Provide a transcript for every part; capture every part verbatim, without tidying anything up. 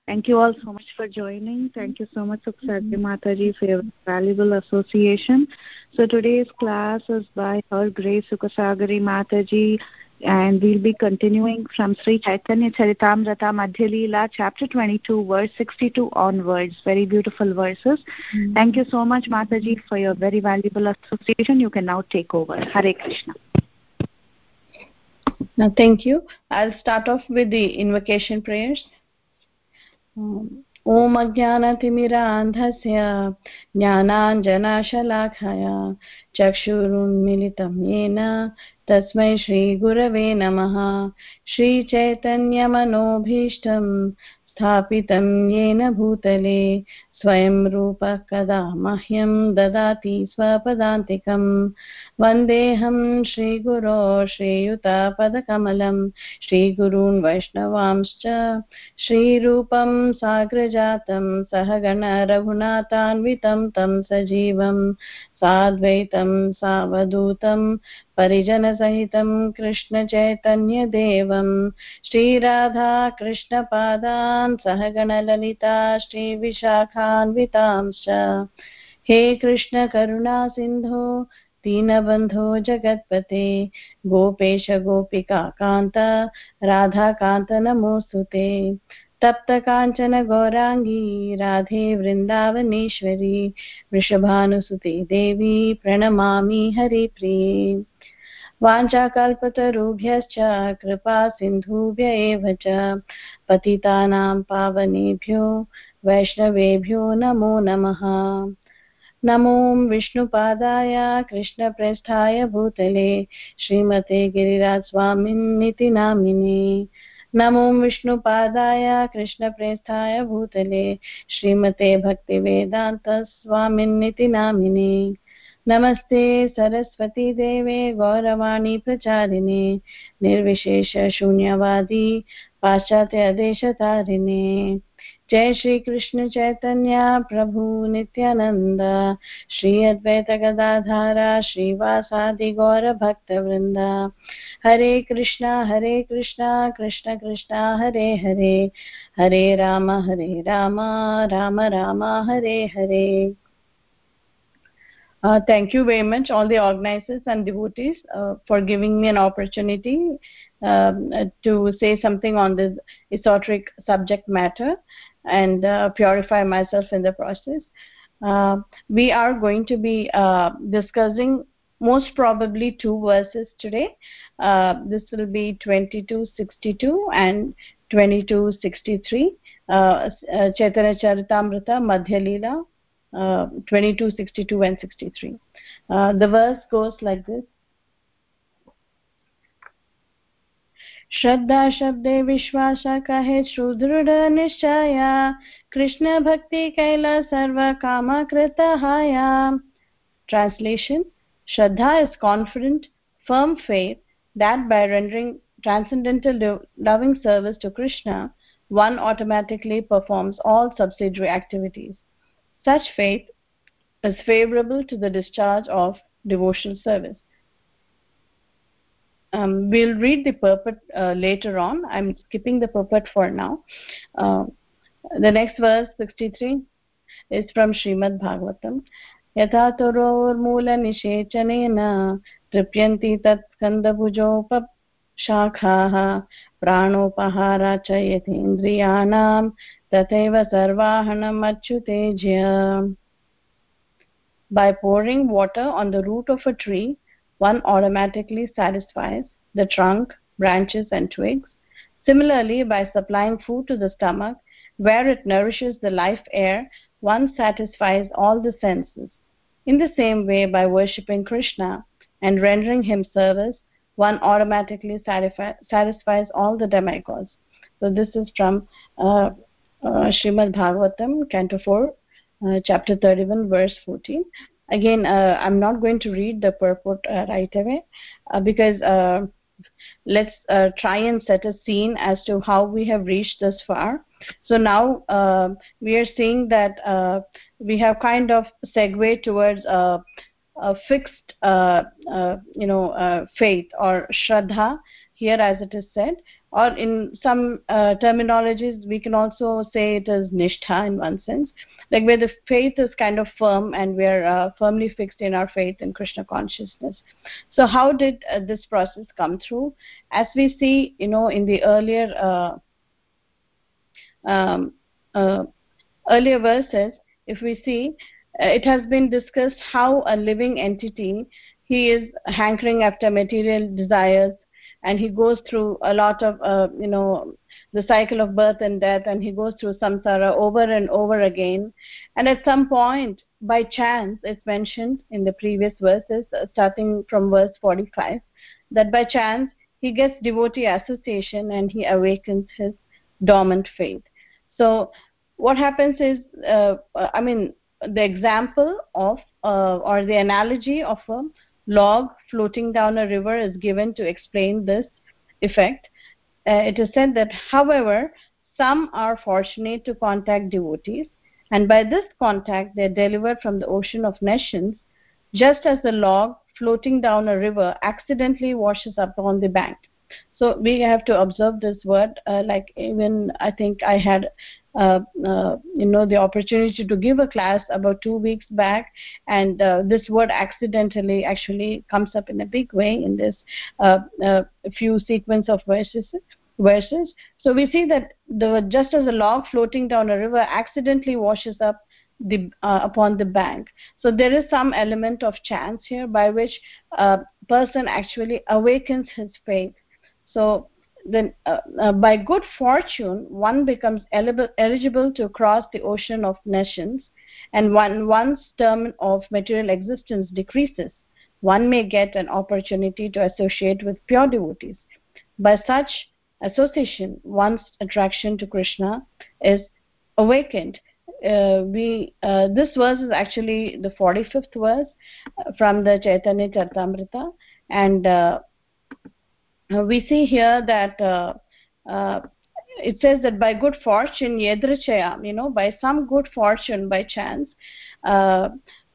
Thank you all so much for joining. Thank you so much, Sukhsati Mataji, for your valuable association. So today's class is by Her Grace Sukasagari Mataji, and we'll be continuing from Sri Chaitanya Charitamrita Madhya Leela, chapter twenty-two, verse sixty-two onwards. Very beautiful verses. Mm-hmm. Thank you so much, Mataji, for your very valuable association. You can now take over. Hare Krishna. Now, thank you. I'll start off with the invocation prayers. ॐ अज्ञानतिमिरान्धस्य ज्ञानाञ्जनशलाखया चक्षुरुन्मिलितं येन तस्मै श्रीगुरवे नमः। श्रीचैतन्यमनोभीष्टं स्थापितं येन भूतले स्वयं रूपः कदा मह्यं ददाति स्वपदान्तिकं। वन्देऽहं श्रीगुरो श्रीयुतापदकमलं श्रीगुरून् वैष्णवांश्च श्रीरूपं साग्रजातं सहगण रघुनाथान्वितं तं सजीवं साद्वैतं सावधूतं परिजनसहितं कृष्णचैतन्यदेवं श्रीराधा कृष्णपादान् सहगण ललिता श्रीविशाखान्वितांश्च। हे कृष्ण करुणा सिन्धो दीनबन्धो जगत्पते गोपेश गोपिका कान्त राधाकान्त नमोऽस्तुते। तप्त काञ्चन गौरांगी राधे वृन्दावनेश्वरी वृषभानुसुते देवी प्रणमामि हरिप्रिये। वाञ्छाकल्पतरुभ्यश्च कृपा सिन्धुभ्य एव च पतितानां पावनेभ्यो वैष्णवेभ्यो नमो नमः। नमो विष्णुपादाय कृष्णप्रेष्ठाय भूतले श्रीमते गिरिराजस्वामिन्निति नामिने। नमो विष्णुपादाय कृष्णप्रेष्ठाय भूतले श्रीमते भक्तिवेदान्तस्वामिन्निति नामिने। नमस्ते सरस्वती देवे गौरवाणी प्रचारिणे निर्विशेष शून्यवादी पाश्चात्य देशतारिणे। जय श्री कृष्ण चैतन्य प्रभु नित्यानंद श्री अद्वैत गदाधर श्रीवासादि गौर भक्त वृंद। हरे कृष्णा हरे कृष्णा कृष्ण कृष्णा हरे हरे हरे राम हरे Ram Ram Ram Hare Hare. Uh, thank you very much all the organizers and devotees uh, for giving me an opportunity um, uh, to say something on this esoteric subject matter and uh, purify myself in the process. Uh, we are going to be uh, discussing most probably two verses today. Uh, this will be twenty-two sixty-two and twenty-two sixty-three, uh, uh, Chaitanya Charitamrita Madhya Leela, Uh, twenty-two, sixty-two and sixty-three. Uh, the verse goes like this. श्रद्धा शब्दे विश्वास कहे सुदृढ़ निश्चया कृष्ण भक्ति कैला सर्व काम कृतहाया. Translation: Shraddha is confident, firm faith that by rendering transcendental loving service to Krishna, one automatically performs all subsidiary activities. Such faith is favorable to the discharge of devotional service. Um, we'll read the purport uh, later on. I'm skipping the purport for now. Uh, the next verse, sixty-three, is from Srimad Bhagavatam. Yatha torormula nishechanena tripyanti tat skandabhujopa shakhaha pranopahara cha yathendriyanam tathaiva sarvahanam achyutejya. By pouring water on the root of a tree, one automatically satisfies the trunk, branches, and twigs. Similarly, by supplying food to the stomach, where it nourishes the life air, one satisfies all the senses. In the same way, by worshipping Krishna and rendering him service, one automatically satisfi- satisfies all the demigods. So this is from uh, uh, Srimad Bhagavatam, Canto four, uh, chapter thirty-one, verse fourteen. Again, uh, I'm not going to read the purport uh, right away uh, because uh, let's uh, try and set a scene as to how we have reached this far. So now uh, we are seeing that uh, we have kind of segued towards a, a fixed, uh, uh, you know, uh, faith or shraddha here as it is said, or in some uh, terminologies we can also say it is nishtha in one sense, like where the faith is kind of firm and we are uh, firmly fixed in our faith in Krishna consciousness. So how did uh, this process come through? As we see, you know, in the earlier uh, um, uh, earlier verses, if we see, uh, it has been discussed how a living entity, he is hankering after material desires, and he goes through a lot of uh, you know the cycle of birth and death, and he goes through samsara over and over again. And at some point, by chance, it's mentioned in the previous verses, uh, starting from verse forty-five, that by chance he gets devotee association and he awakens his dormant faith. So what happens is, uh, I mean, the example of uh, or the analogy of a log floating down a river is given to explain this effect. Uh, it is said that, however, some are fortunate to contact devotees, and by this contact they are delivered from the ocean of nescience, just as the log floating down a river accidentally washes up on the bank. So we have to observe this word, uh, like even I think I had uh, uh, you know the opportunity to give a class about two weeks back, and uh, this word accidentally actually comes up in a big way in this uh, uh, few sequence of verses verses So we see that the just as a log floating down a river accidentally washes up the uh, upon the bank, so there is some element of chance here by which a person actually awakens his faith. So then uh, uh, by good fortune one becomes eligible, eligible to cross the ocean of nescience, and when one's term of material existence decreases, one may get an opportunity to associate with pure devotees. By such association, one's attraction to Krishna is awakened. Uh, we uh, this verse is actually the forty-fifth verse from the Chaitanya Charitamrita, and uh, we see here that uh, uh, it says that by good fortune, yedrichaya, you know, by some good fortune, by chance, uh,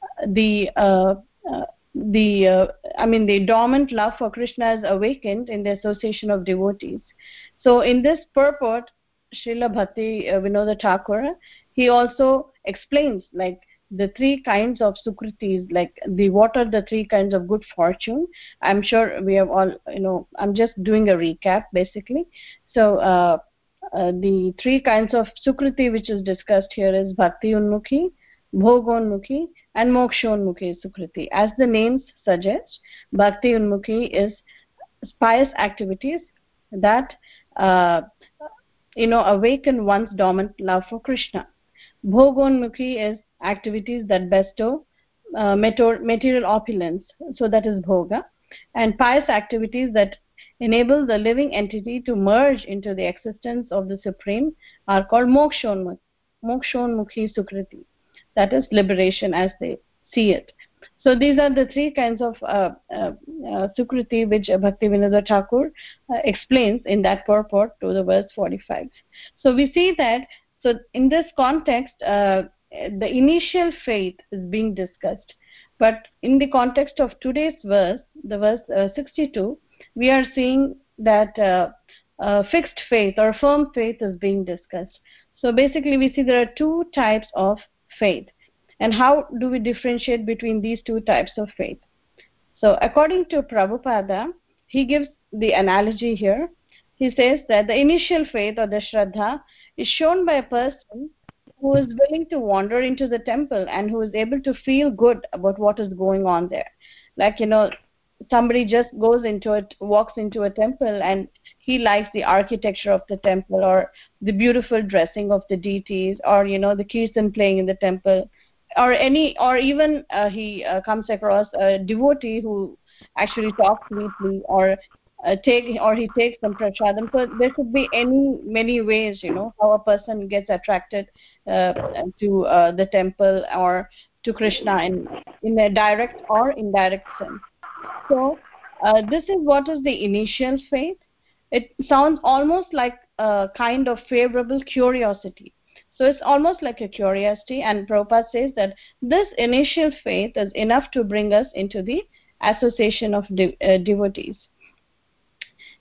the uh, uh, the uh, I mean the dormant love for Krishna is awakened in the association of devotees. So in this purport, Srila Bhakti uh, Vinoda Thakur, he also explains like the three kinds of sukritis, like the what are the three kinds of good fortune. I'm sure we have all, you know, I'm just doing a recap basically. So uh, uh, the three kinds of sukriti which is discussed here is bhakti unmukhi, bhogonmukhi, and mokshonmukhi sukriti. As the names suggest, bhakti unmukhi is pious activities that uh, you know awaken one's dormant love for Krishna. Bhogonmukhi is activities that bestow uh, material opulence, so that is bhoga, and pious activities that enable the living entity to merge into the existence of the Supreme are called mokshonmukhi, mokshonmukhi sukriti, that is liberation as they see it. So these are the three kinds of uh, uh, uh, sukriti which Bhakti Vinoda Thakur uh, explains in that purport to the verse forty-five. So we see that, so in this context, uh, the initial faith is being discussed. But in the context of today's verse, the verse uh, sixty-two, we are seeing that uh, uh, fixed faith or firm faith is being discussed. So basically we see there are two types of faith. And how do we differentiate between these two types of faith? So according to Prabhupada, he gives the analogy here. He says that the initial faith or the Shraddha is shown by a person who is willing to wander into the temple and who is able to feel good about what is going on there. Like, you know, somebody just goes into it, walks into a temple, and he likes the architecture of the temple, or the beautiful dressing of the deities, or, you know, the kirtan playing in the temple, or any, or even uh, he uh, comes across a devotee who actually talks sweetly, or uh, take or he takes some prasadam. So there could be any many ways, you know, how a person gets attracted uh, to uh, the temple or to Krishna in in a direct or indirect sense. So uh, this is what is the initial faith. It sounds almost like a kind of favorable curiosity. So it's almost like a curiosity, and Prabhupada says that this initial faith is enough to bring us into the association of de uh, devotees.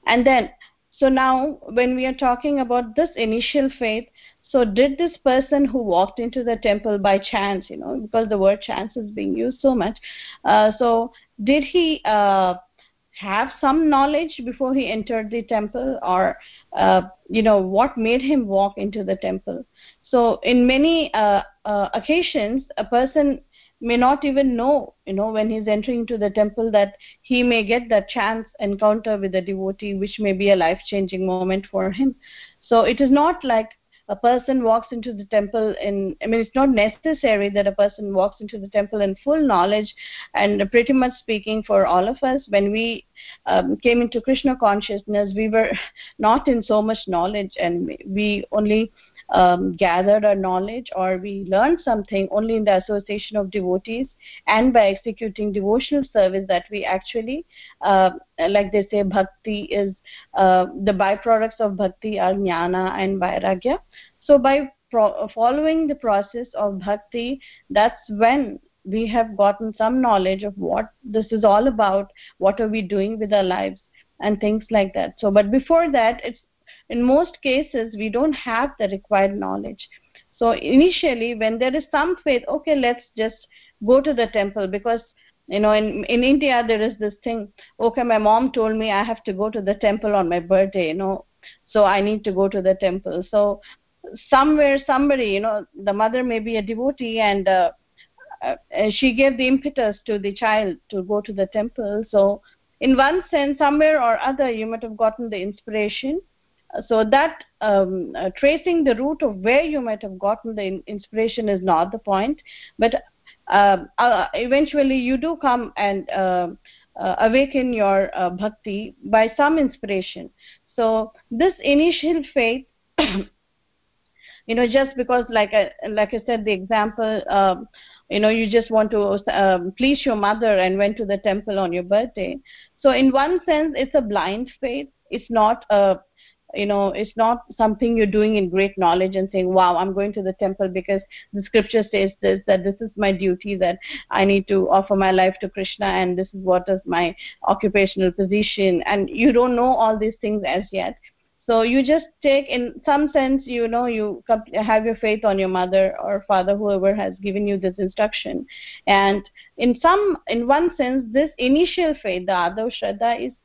And then, so now when we are talking about this initial faith, so did this person who walked into the temple by chance, you know, because the word chance is being used so much, uh, so did he uh, have some knowledge before he entered the temple, or uh, you know, what made him walk into the temple? So in many uh, uh, occasions, a person may not even know, you know, when he's entering into the temple, that he may get that chance encounter with a devotee, which may be a life changing moment for him. So it is not like a person walks into the temple in, I mean, it's not necessary that a person walks into the temple in full knowledge. And pretty much speaking, for all of us, when we um, came into Krishna consciousness, we were not in so much knowledge, and we only um, gathered our knowledge, or we learned something only in the association of devotees and by executing devotional service, that we actually, uh, like they say, bhakti is, uh, the byproducts of bhakti are jnana and vairagya. So by pro- following the process of bhakti, that's when we have gotten some knowledge of what this is all about, what are we doing with our lives, and things like that. So, but before that, it's, in most cases, we don't have the required knowledge. So initially, when there is some faith, okay, let's just go to the temple, because, you know, in in India there is this thing, okay, my mom told me I have to go to the temple on my birthday, you know, so I need to go to the temple. So somewhere somebody, you know, the mother may be a devotee, and uh, uh, she gave the impetus to the child to go to the temple. So in one sense, somewhere or other, you might have gotten the inspiration. Uh, so that um, uh, tracing the root of where you might have gotten the in- inspiration is not the point, but uh, uh, eventually you do come and uh, uh, awaken your uh, bhakti by some inspiration. So this initial faith, you know, just because, like I, like I said, the example, um, you know, you just want to um, please your mother and went to the temple on your birthday. So in one sense, it's a blind faith. It's not a, you know, it's not something you're doing in great knowledge and saying, wow, I'm going to the temple because the scripture says this, that this is my duty, that I need to offer my life to Krishna, and this is what is my occupational position. And you don't know all these things as yet. So you just take, in some sense, you know, you have your faith on your mother or father, whoever has given you this instruction. And in some, in one sense, this initial faith, the Adav Shraddha, is,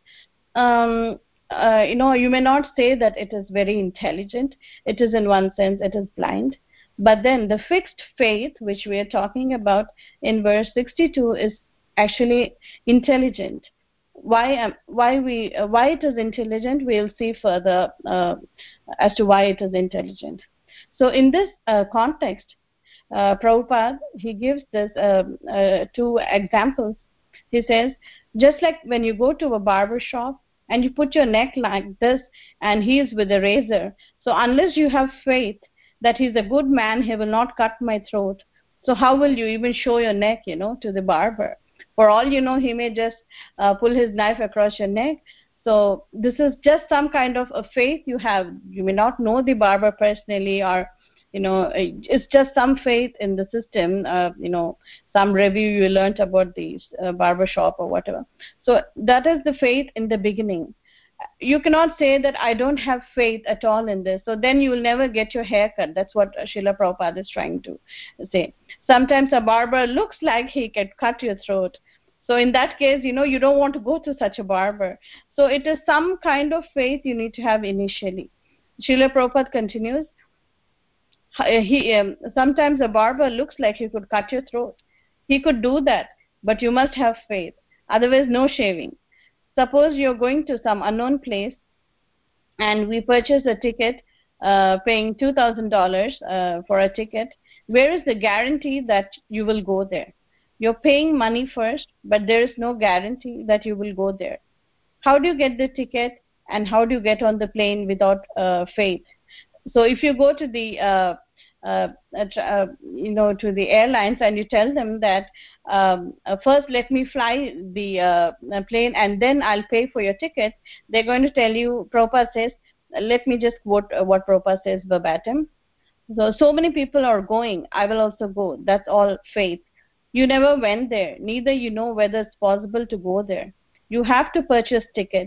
um, uh, you know, you may not say that it is very intelligent. It is, in one sense, it is blind. But then the fixed faith, which we are talking about in verse sixty-two, is actually intelligent. Why um, why we uh, why it is intelligent, we'll see further uh, as to why it is intelligent. So in this uh, context, uh, Prabhupada, he gives this uh, uh, two examples. He says, just like when you go to a barber shop and you put your neck like this and he is with a razor, so unless you have faith that he's a good man, he will not cut my throat. So how will you even show your neck, you know, to the barber? For all you know, he may just uh, pull his knife across your neck. So this is just some kind of a faith you have. You may not know the barber personally, or, you know, it's just some faith in the system, uh, you know, some review you learned about the uh, barber shop or whatever. So that is the faith in the beginning. You cannot say that I don't have faith at all in this. So then you will never get your hair cut. That's what Srila Prabhupada is trying to say. Sometimes a barber looks like he can cut your throat. So in that case, you know, you don't want to go to such a barber. So it is some kind of faith you need to have initially. Srila Prabhupada continues, he, um, sometimes a barber looks like he could cut your throat. He could do that, but you must have faith. Otherwise, no shaving. Suppose you're going to some unknown place and we purchase a ticket uh, paying two thousand dollars uh, for a ticket. Where is the guarantee that you will go there? You're paying money first, but there is no guarantee that you will go there. How do you get the ticket, and how do you get on the plane without uh, faith? So if you go to the uh, uh, uh, you know, to the airlines and you tell them that um, uh, first let me fly the uh, plane and then I'll pay for your ticket, they're going to tell you, Prabhupada says, let me just quote what Prabhupada says verbatim. So, so many people are going, I will also go. That's all faith. You never went there. Neither you know whether it's possible to go there. You have to purchase ticket.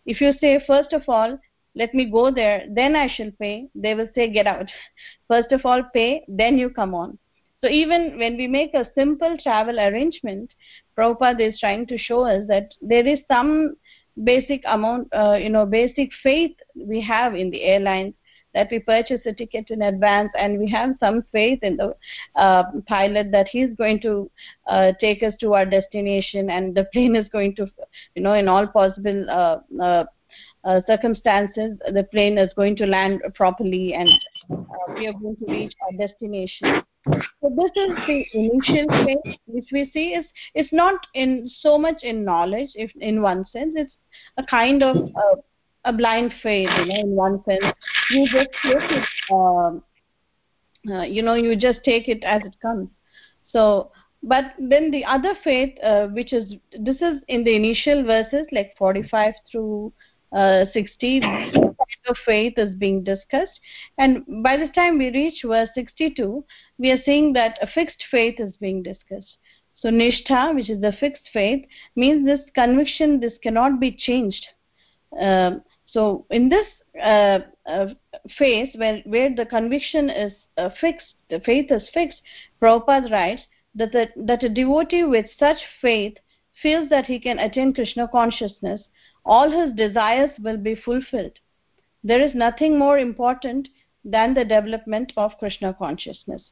If you say, first of all, let me go there, then I shall pay, they will say, get out. First of all, pay, then you come on. So even when we make a simple travel arrangement, Prabhupada is trying to show us that there is some basic amount, uh, you know, basic faith we have in the airlines, that we purchase a ticket in advance, and we have some faith in the uh, pilot that he's going to uh, take us to our destination, and the plane is going to, you know, in all possible uh, uh, uh, circumstances, the plane is going to land properly, and uh, we are going to reach our destination. So this is the initial faith which we see is it's not in so much in knowledge, if in one sense it's a kind of uh, a blind faith, you know, in one sense. You just take it, uh, uh, you know, you just take it as it comes. So, but then the other faith, uh, which is, this is in the initial verses, like forty-five through uh, sixty, this kind of faith is being discussed. And by the time we reach verse sixty-two, we are seeing that a fixed faith is being discussed. So, nishtha, which is the fixed faith, means this conviction, this cannot be changed. Um, so in this uh, uh, phase where, where the conviction is uh, fixed, the faith is fixed, Prabhupada writes that, the, that a devotee with such faith feels that he can attain Krishna consciousness, all his desires will be fulfilled. There is nothing more important than the development of Krishna consciousness.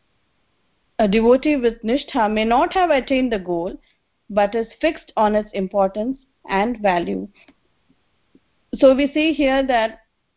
A devotee with nishtha may not have attained the goal, but is fixed on its importance and value. So we see here that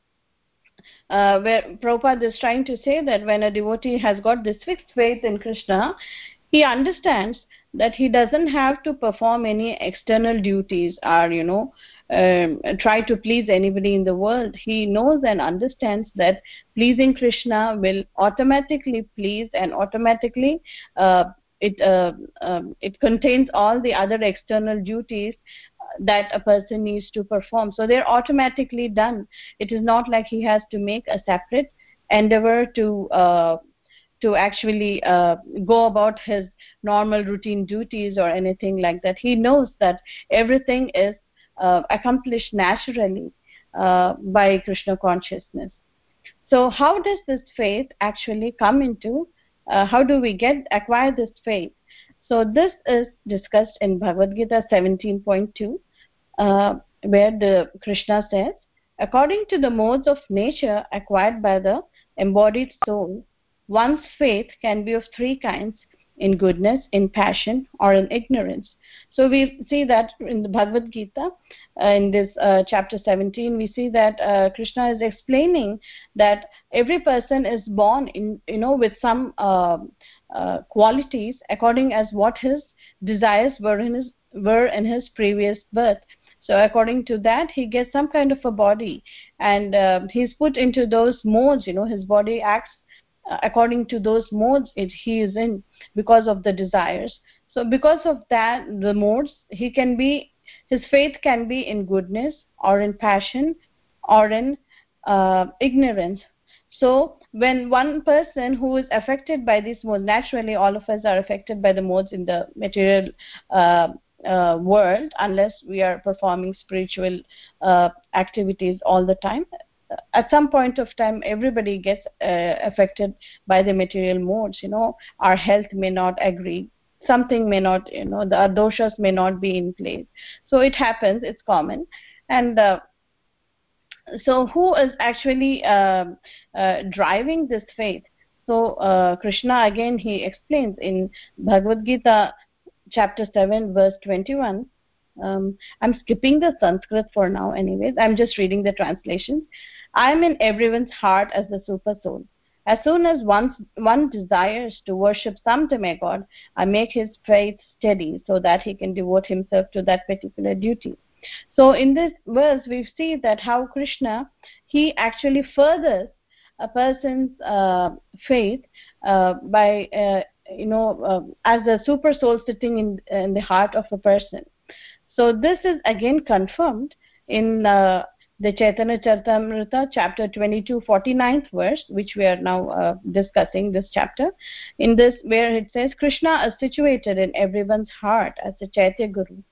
uh, where Prabhupada is trying to say that when a devotee has got this fixed faith in Krishna, he understands that he doesn't have to perform any external duties or, you know, um, try to please anybody in the world. He knows and understands that pleasing Krishna will automatically please and automatically uh, it uh, um, it contains all the other external duties that a person needs to perform. So they're automatically done. It is not like he has to make a separate endeavor to uh, to actually uh, go about his normal routine duties or anything like that. He knows that everything is uh, accomplished naturally uh, by Krishna consciousness. So how does this faith actually come into, uh, how do we get acquire this faith? So this is discussed in Bhagavad Gita seventeen point two, uh, where the Krishna says, according to the modes of nature acquired by the embodied soul, one's faith can be of three kinds: in goodness, in passion, or in ignorance. So we see that in the Bhagavad Gita, uh, in this uh, chapter seventeen, we see that uh, Krishna is explaining that every person is born in, you know, with some uh, uh, qualities according as what his desires were in his were in his previous birth. So according to that, he gets some kind of a body, and uh, he's put into those modes. You know, his body acts uh, according to those modes it, he is in because of the desires. So because of that, the modes, he can be, his faith can be in goodness or in passion or in uh, ignorance. So when one person who is affected by these modes, naturally all of us are affected by the modes in the material uh, uh, world, unless we are performing spiritual uh, activities all the time. At some point of time, everybody gets uh, affected by the material modes. You know, our health may not agree, something may not, you know, the doshas may not be in place. So it happens, it's common. And uh, so who is actually uh, uh, driving this faith? So uh, Krishna again, he explains in Bhagavad Gita chapter seven verse twenty-one. um, I'm skipping the Sanskrit for now anyways, I'm just reading the translation. I am in everyone's heart as the super soul. As soon as one, one desires to worship some demigod, I make his faith steady so that he can devote himself to that particular duty. So in this verse, we see that how Krishna, he actually furthers a person's uh, faith uh, by, uh, you know, uh, as a super soul sitting in, in the heart of a person. So this is again confirmed in uh, the Chaitanya Charitamrita, chapter twenty-two, forty-ninth verse, which we are now uh, discussing this chapter. In this, where it says, Krishna is situated in everyone's heart as a Chaitya Guru.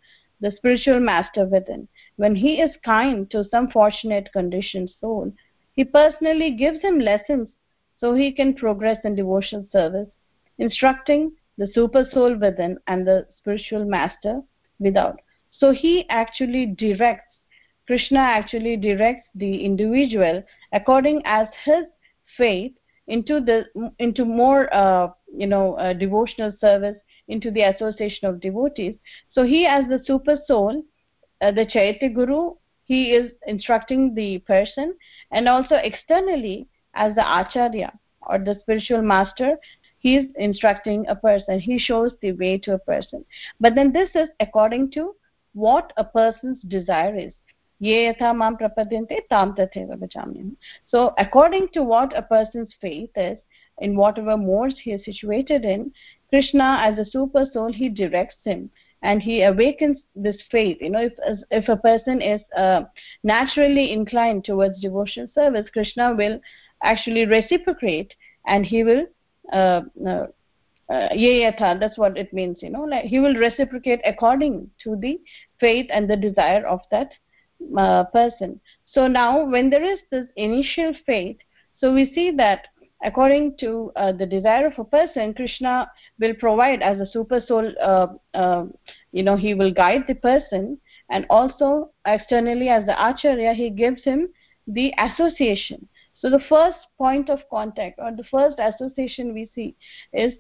the spiritual master within. When he is kind to some fortunate conditioned soul, he personally gives him lessons so he can progress in devotional service, instructing the super soul within and the spiritual master without. So he actually directs, Krishna actually directs the individual according as his faith into the into more uh, you know uh, devotional service, into the association of devotees. So he, as the super soul, uh, the Chaitya Guru, he is instructing the person, and also externally as the Acharya or the spiritual master, he is instructing a person. He shows the way to a person. But then this is according to what a person's desire is. Ye yatha mam prapadyante tam tatheva bhajamyaham. So according to what a person's faith is, in whatever modes he is situated in, Krishna as a super soul, he directs him and he awakens this faith. You know, if if a person is uh, naturally inclined towards devotional service, Krishna will actually reciprocate, and he will uh, uh, uh, ye yatha, that's what it means, you know, like he will reciprocate according to the faith and the desire of that uh, person. So now when there is this initial faith, so we see that according to uh, the desire of a person, Krishna will provide as a super soul, uh, uh, you know, he will guide the person, and also externally as the Acharya, he gives him the association. So the first point of contact or the first association we see is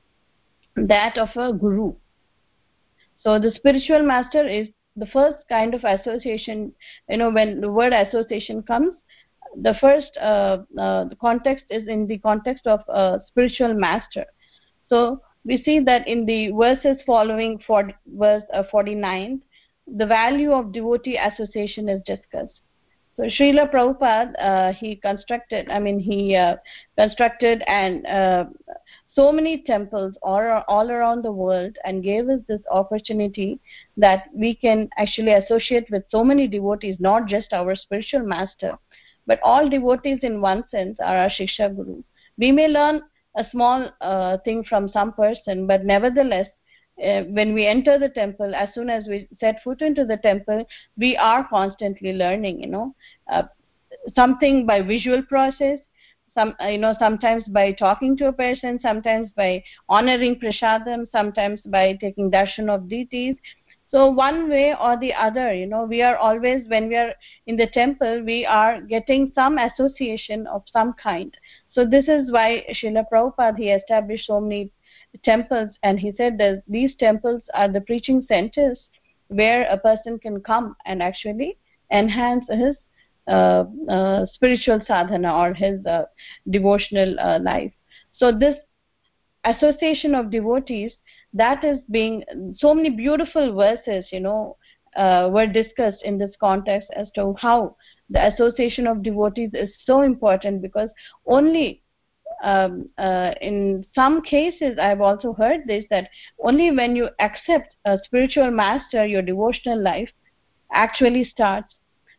that of a guru. So the spiritual master is the first kind of association. You know, when the word association comes, the first uh, uh, the context is in the context of a spiritual master. So we see that in the verses following for verse uh, forty-nine, the value of devotee association is discussed. So Srila Prabhupada, uh, he constructed, I mean, he uh, constructed and uh, so many temples all, all around the world, and gave us this opportunity that we can actually associate with so many devotees, not just our spiritual master, but all devotees in one sense are our Shiksha Guru. We may learn a small uh, thing from some person, but nevertheless, uh, when we enter the temple, as soon as we set foot into the temple, we are constantly learning, you know, uh, something by visual process, some uh, you know sometimes by talking to a person, sometimes by honoring prasadam, sometimes by taking darshan of deities. So one way or the other, you know, we are always, when we are in the temple, we are getting some association of some kind. So this is why Srila Prabhupada, he established so many temples, and he said that these temples are the preaching centers where a person can come and actually enhance his uh, uh, spiritual sadhana or his uh, devotional uh, life. So this association of devotees, that is being, so many beautiful verses, you know, uh, were discussed in this context as to how the association of devotees is so important, because only um, uh, in some cases I've also heard this, that only when you accept a spiritual master, your devotional life actually starts.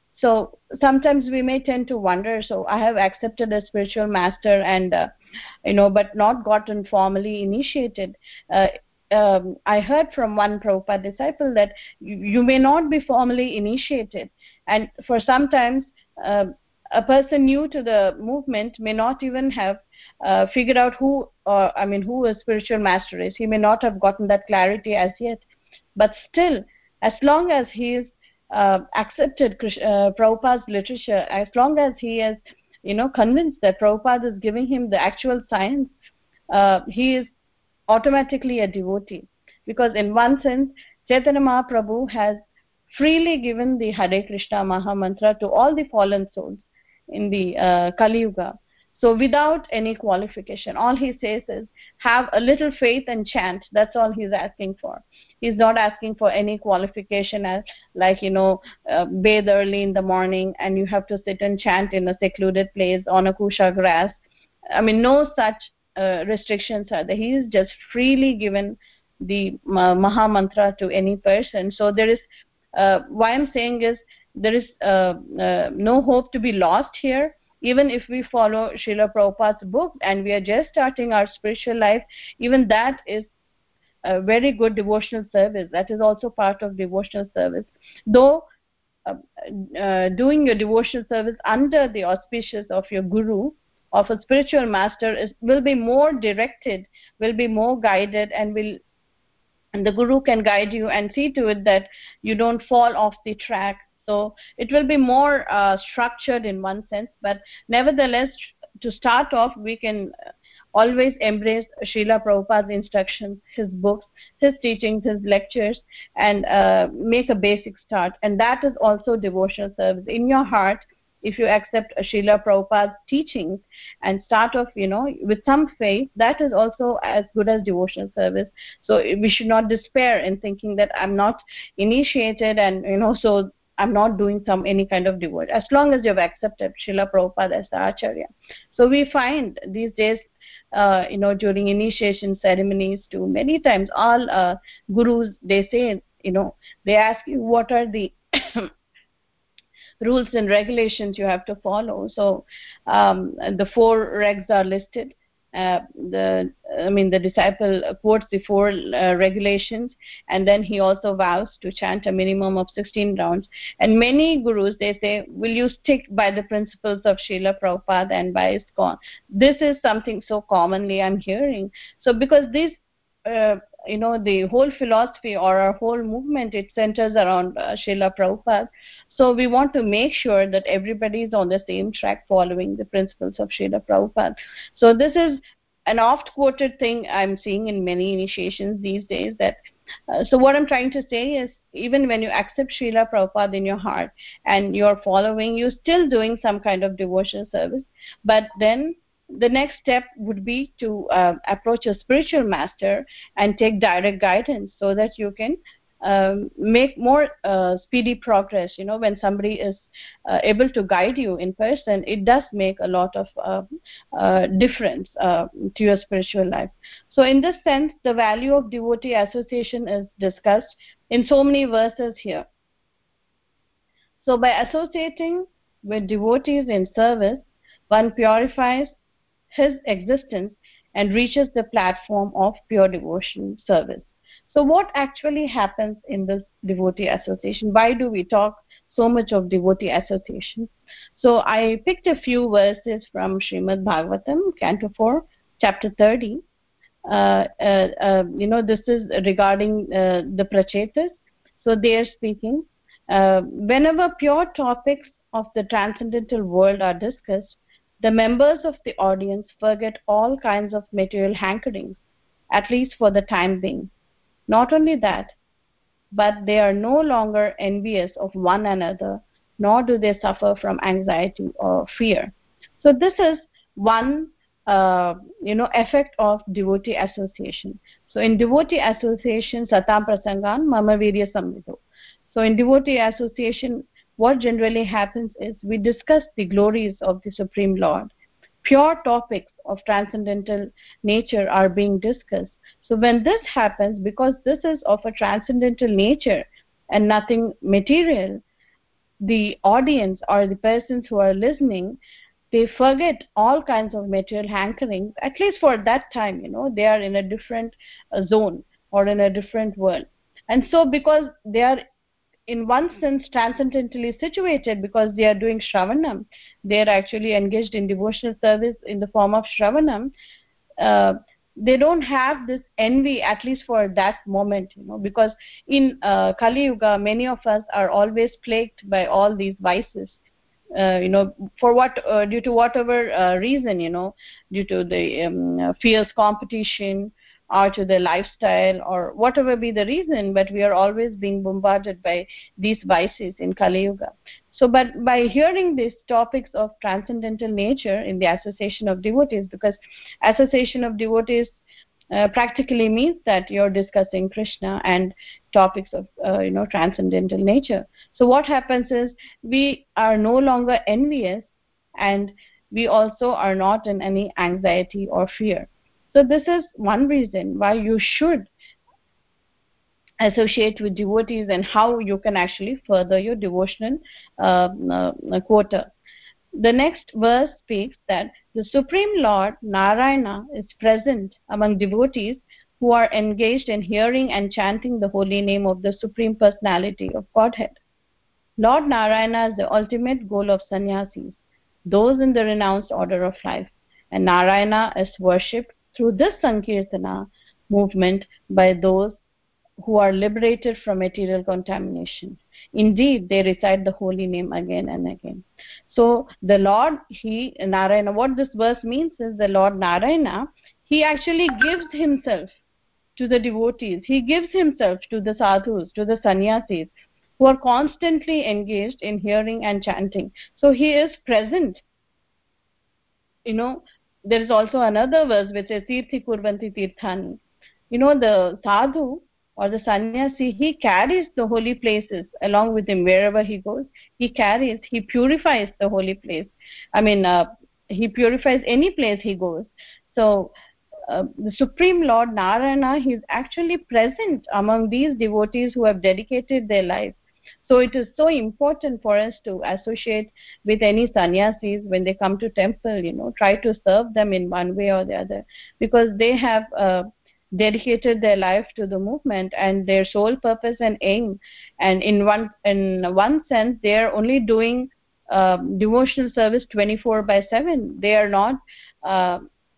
So sometimes we may tend to wonder, so I have accepted a spiritual master and uh, you know, but not gotten formally initiated. uh, um, I heard from one Prabhupada disciple that you, you may not be formally initiated, and for sometimes uh, a person new to the movement may not even have uh, figured out who, or I mean, who a spiritual master is. He may not have gotten that clarity as yet, but still, as long as he is uh, accepted uh, Prabhupada's literature, as long as he is, you know, convinced that Prabhupada is giving him the actual science, uh, he is automatically a devotee. Because in one sense, Chaitanya Mahaprabhu has freely given the Hare Krishna Maha Mantra to all the fallen souls in the uh, Kali Yuga. So without any qualification, all he says is, have a little faith and chant. That's all he's asking for. He's not asking for any qualification as, like, you know, uh, bathe early in the morning and you have to sit and chant in a secluded place on a kusha grass. I mean, no such uh, restrictions are there. He is just freely given the uh, Maha Mantra to any person. So there is, uh, why I'm saying is, there is uh, uh, no hope to be lost here. Even if we follow Srila Prabhupada's book and we are just starting our spiritual life, even that is a very good devotional service. That is also part of devotional service. Though uh, uh, doing your devotional service under the auspices of your guru, of a spiritual master, is will be more directed, will be more guided, and will and the guru can guide you and see to it that you don't fall off the track. So it will be more uh, structured in one sense, but nevertheless, to start off, we can always embrace Srila Prabhupada's instructions, his books, his teachings, his lectures, and uh, make a basic start. And that is also devotional service. In your heart, if you accept Srila Prabhupada's teachings and start off, you know, with some faith, that is also as good as devotional service. So we should not despair in thinking that I'm not initiated and, you know, so I'm not doing some any kind of devotion. As long as you've accepted Srila Prabhupada as the Acharya. So we find these days, uh, you know, during initiation ceremonies too, many times all uh, gurus, they say, you know, they ask you what are the rules and regulations you have to follow. So um, the four regs are listed. Uh, the I mean the disciple quotes the four uh, regulations, and then he also vows to chant a minimum of sixteen rounds. And many gurus, they say, will you stick by the principles of Srila Prabhupada and by ISKCON? This is something so commonly I'm hearing. So because this uh, you know, the whole philosophy or our whole movement, it centers around uh, Srila Prabhupada. So we want to make sure that everybody is on the same track following the principles of Srila Prabhupada. So this is an oft-quoted thing I'm seeing in many initiations these days. That uh, so what I'm trying to say is, even when you accept Srila Prabhupada in your heart and you're following, you're still doing some kind of devotional service. But then the next step would be to uh, approach a spiritual master and take direct guidance so that you can um, make more uh, speedy progress. You know, when somebody is uh, able to guide you in person, it does make a lot of uh, uh, difference uh, to your spiritual life. So in this sense, the value of devotee association is discussed in so many verses here. So by associating with devotees in service, one purifies his existence and reaches the platform of pure devotion service. So what actually happens in this devotee association? Why do we talk so much of devotee association? So I picked a few verses from Srimad Bhagavatam, Canto four, Chapter thirty. Uh, uh, uh, you know, this is regarding uh, the Prachetas. So they are speaking, uh, whenever pure topics of the transcendental world are discussed, the members of the audience forget all kinds of material hankerings, at least for the time being. Not only that, but they are no longer envious of one another, nor do they suffer from anxiety or fear. So this is one uh, you know, effect of devotee association. So in devotee association, satam prasangan mama virya samvidho. So in devotee association, what generally happens is we discuss the glories of the Supreme Lord. Pure topics of transcendental nature are being discussed. So when this happens, because this is of a transcendental nature and nothing material, the audience or the persons who are listening, they forget all kinds of material hankerings, at least for that time. You know, they are in a different uh, zone or in a different world. And so because they are in one sense transcendentally situated, because they are doing Shravanam, they are actually engaged in devotional service in the form of Shravanam, uh, they don't have this envy, at least for that moment, you know, because in uh, Kali Yuga, many of us are always plagued by all these vices. Uh, you know, for what, uh, due to whatever uh, reason, you know, due to the um, fierce competition, or to the lifestyle, or whatever be the reason, but we are always being bombarded by these vices in Kali Yuga. So but by hearing these topics of transcendental nature in the association of devotees, because association of devotees uh, practically means that you're discussing Krishna and topics of uh, you know, transcendental nature. So what happens is we are no longer envious, and we also are not in any anxiety or fear. So this is one reason why you should associate with devotees, and how you can actually further your devotional uh, uh, quota. The next verse speaks that the Supreme Lord Narayana is present among devotees who are engaged in hearing and chanting the holy name of the Supreme Personality of Godhead. Lord Narayana is the ultimate goal of sannyasis, those in the renounced order of life, and Narayana is worshipped through this Sankirtana movement by those who are liberated from material contamination. Indeed, they recite the holy name again and again. So the Lord, he, Narayana, what this verse means is the Lord Narayana, he actually gives himself to the devotees. He gives himself to the sadhus, to the sannyasis, who are constantly engaged in hearing and chanting. So he is present. You know, there is also another verse which says, Tirthi kurvanti tirthani. You know, the sadhu or the sannyasi, he carries the holy places along with him wherever he goes. He carries, he purifies the holy place. I mean, uh, he purifies any place he goes. So, uh, the Supreme Lord Narayana, he is actually present among these devotees who have dedicated their life. So it is so important for us to associate with any sannyasis when they come to temple, you know, try to serve them in one way or the other, because they have uh, dedicated their life to the movement, and their sole purpose and aim, and in one in one sense they are only doing uh, devotional service twenty-four by seven. They are not uh,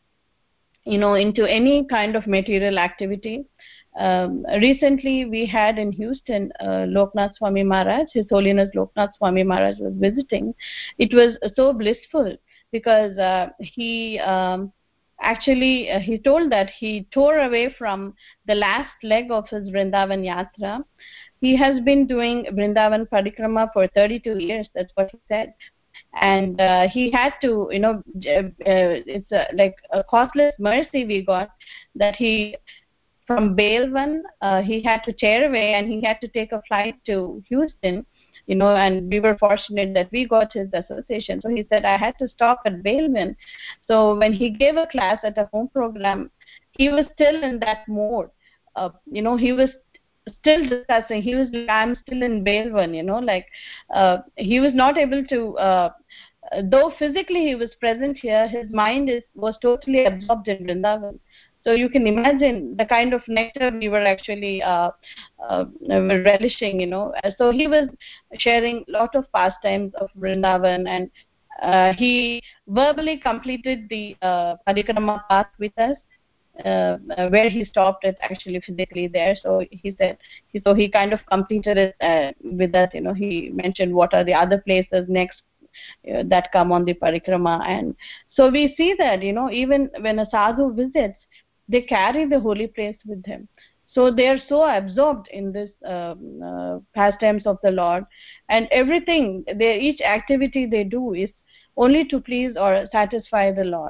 you know into any kind of material activity. Um, recently we had in Houston uh, Loknath Swami Maharaj, His Holiness Loknath Swami Maharaj was visiting. It was so blissful because uh, he um, actually uh, he told that he tore away from the last leg of his Vrindavan Yatra. He has been doing Vrindavan Parikrama for thirty-two years, that's what he said. And uh, he had to, you know, uh, it's a, like a costless mercy we got, that he, from Belvan, uh, he had to tear away and he had to take a flight to Houston, you know, and we were fortunate that we got his association. So he said, I had to stop at Belvan. So when he gave a class at a home program, he was still in that mode. Uh, you know, he was still discussing. He was like, I'm still in Belvan, you know, like uh, he was not able to, uh, though physically he was present here, his mind is was totally absorbed in Vrindavan. So you can imagine the kind of nectar we were actually uh, uh, relishing, you know. So he was sharing a lot of pastimes of Vrindavan, and uh, he verbally completed the uh, Parikrama path with us, uh, uh, where he stopped it actually physically there. So he said, he, so he kind of completed it uh, with us, you know. He mentioned what are the other places next uh, that come on the Parikrama. And so we see that, you know, even when a sadhu visits, they carry the holy place with them. So they are so absorbed in this um, uh, pastimes of the Lord, and everything, they, each activity they do is only to please or satisfy the Lord.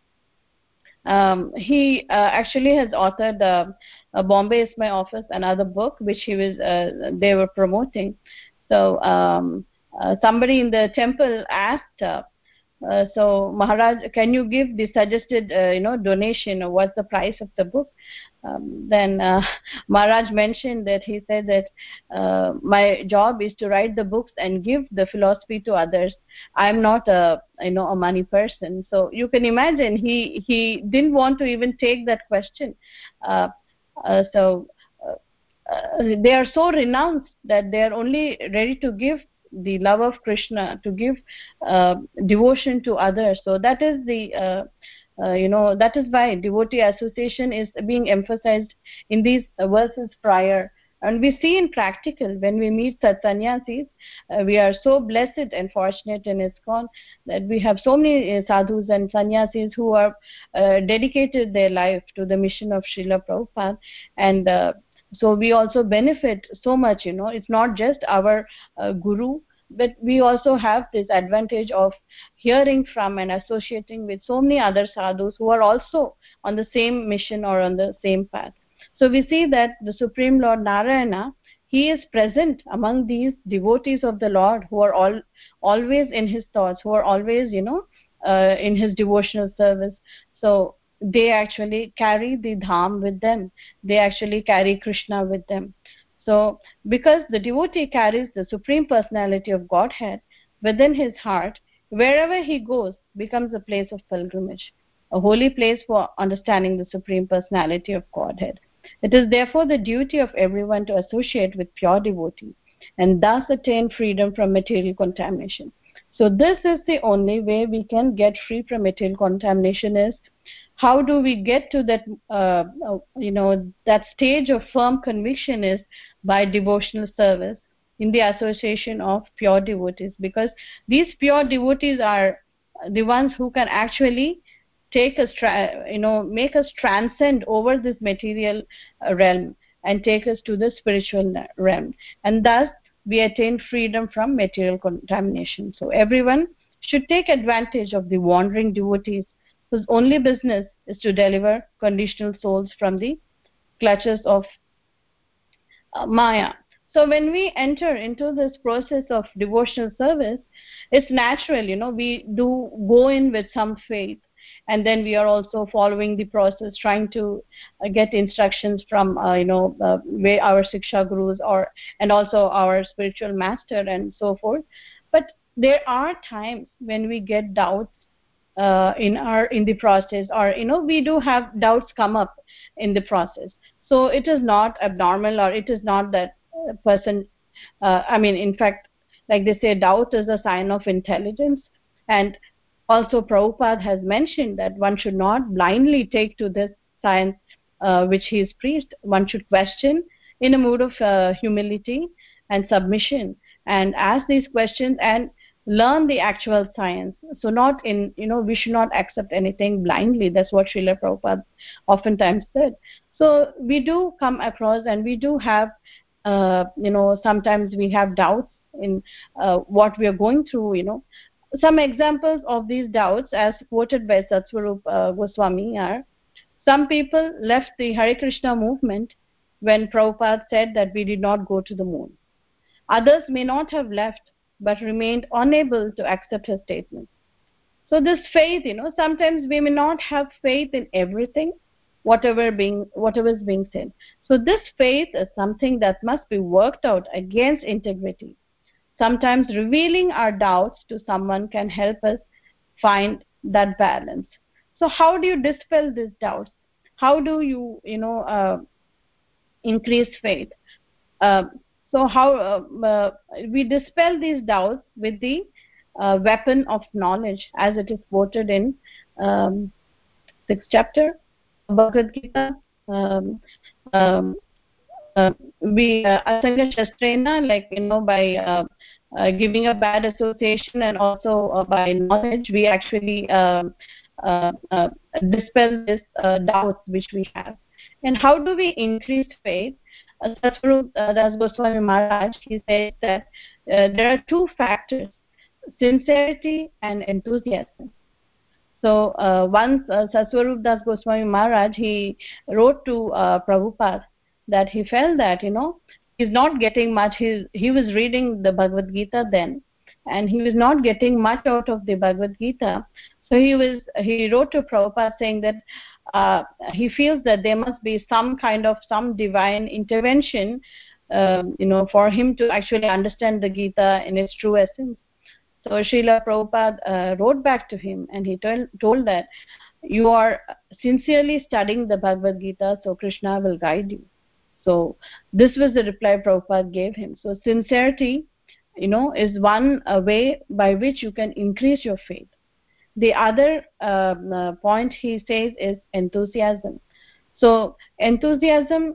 Um, he uh, actually has authored uh, uh, Bombay is My Office, another book which he was uh, they were promoting. So um, uh, somebody in the temple asked, uh, uh, so Maharaj, can you give the suggested uh, you know donation, or what's the price of the book? Um, then uh, Maharaj mentioned that he said that uh, my job is to write the books and give the philosophy to others. I'm not a you know a money person. So you can imagine he he didn't want to even take that question. Uh, uh, so uh, uh, they are so renounced that they are only ready to give the love of Krishna, to give uh, devotion to others. So that is the uh, uh, you know that is why devotee association is being emphasized in these uh, verses prior. And we see in practical, when we meet such sannyasis, uh, we are so blessed and fortunate in ISKCON that we have so many uh, sadhus and sannyasis who are uh, dedicated their life to the mission of Srila Prabhupada. And uh, so we also benefit so much, you know. It's not just our uh, guru, but we also have this advantage of hearing from and associating with so many other sadhus who are also on the same mission or on the same path. So we see that the Supreme Lord Narayana, he is present among these devotees of the Lord who are all always in his thoughts, who are always, you know, uh, in his devotional service. So they actually carry the dham with them. They actually carry Krishna with them. So because the devotee carries the Supreme Personality of Godhead within his heart, wherever he goes becomes a place of pilgrimage. a holy place for understanding the Supreme Personality of Godhead. It is therefore the duty of everyone to associate with pure devotees and thus attain freedom from material contamination. So this is the only way we can get free from material contamination. Is how do we get to that uh, you know that stage of firm conviction is by devotional service in the association of pure devotees, because these pure devotees are the ones who can actually take us you know make us transcend over this material realm and take us to the spiritual realm, and thus we attain freedom from material contamination. So everyone should take advantage of the wandering devotees whose only business is to deliver conditional souls from the clutches of uh, Maya. So when we enter into this process of devotional service, it's natural, you know, we do go in with some faith, and then we are also following the process, trying to uh, get instructions from, uh, you know, uh, our Siksha Gurus or and also our spiritual master and so forth. But there are times when we get doubts uh, in our in the process, or you know, we do have doubts come up in the process. So it is not abnormal, or it is not that person. Uh, I mean, in fact, like they say, doubt is a sign of intelligence, and also Prabhupada has mentioned that one should not blindly take to this science uh, which he has preached. One should question in a mood of uh, humility and submission, and ask these questions and learn the actual science. So not in, you know, we should not accept anything blindly. That's what Srila Prabhupada oftentimes said. So we do come across, and we do have, uh, you know, sometimes we have doubts in uh, what we are going through, you know. Some examples of these doubts, as quoted by Satsvarup uh, Goswami, are some people left the Hare Krishna movement when Prabhupada said that we did not go to the moon. Others may not have left, but remained unable to accept his statement. So this faith, you know, sometimes we may not have faith in everything, whatever being whatever is being said. So this faith is something that must be worked out against integrity. Sometimes revealing our doubts to someone can help us find that balance. So how do you dispel these doubts? How do you, you know, uh, increase faith? Uh, so how uh, uh, we dispel these doubts with the uh, weapon of knowledge, as it is quoted in um, sixth chapter Bhagavad Gita. Um, um, uh, we uh, asanga shastrena, like, you know, by uh, uh, giving a bad association, and also uh, by knowledge, we actually uh, uh, uh, dispel this uh, doubts which we have. And how do we increase faith? Uh, Satsvarup uh, Das Goswami Maharaj, he says that uh, there are two factors: sincerity and enthusiasm. So uh, once uh, Satsvarup Das Goswami Maharaj, he wrote to uh, Prabhupada that he felt that, you know, he's not getting much. He he was reading the Bhagavad Gita then, and he was not getting much out of the Bhagavad Gita. So he was he wrote to Prabhupada saying that uh, he feels that there must be some kind of some divine intervention, um, you know, for him to actually understand the Gita in its true essence. So Srila Prabhupada uh, wrote back to him, and he told, told that you are sincerely studying the Bhagavad Gita, so Krishna will guide you. So this was the reply Prabhupada gave him. So sincerity, you know, is one uh, way by which you can increase your faith. The other um, uh, point he says is enthusiasm. So enthusiasm,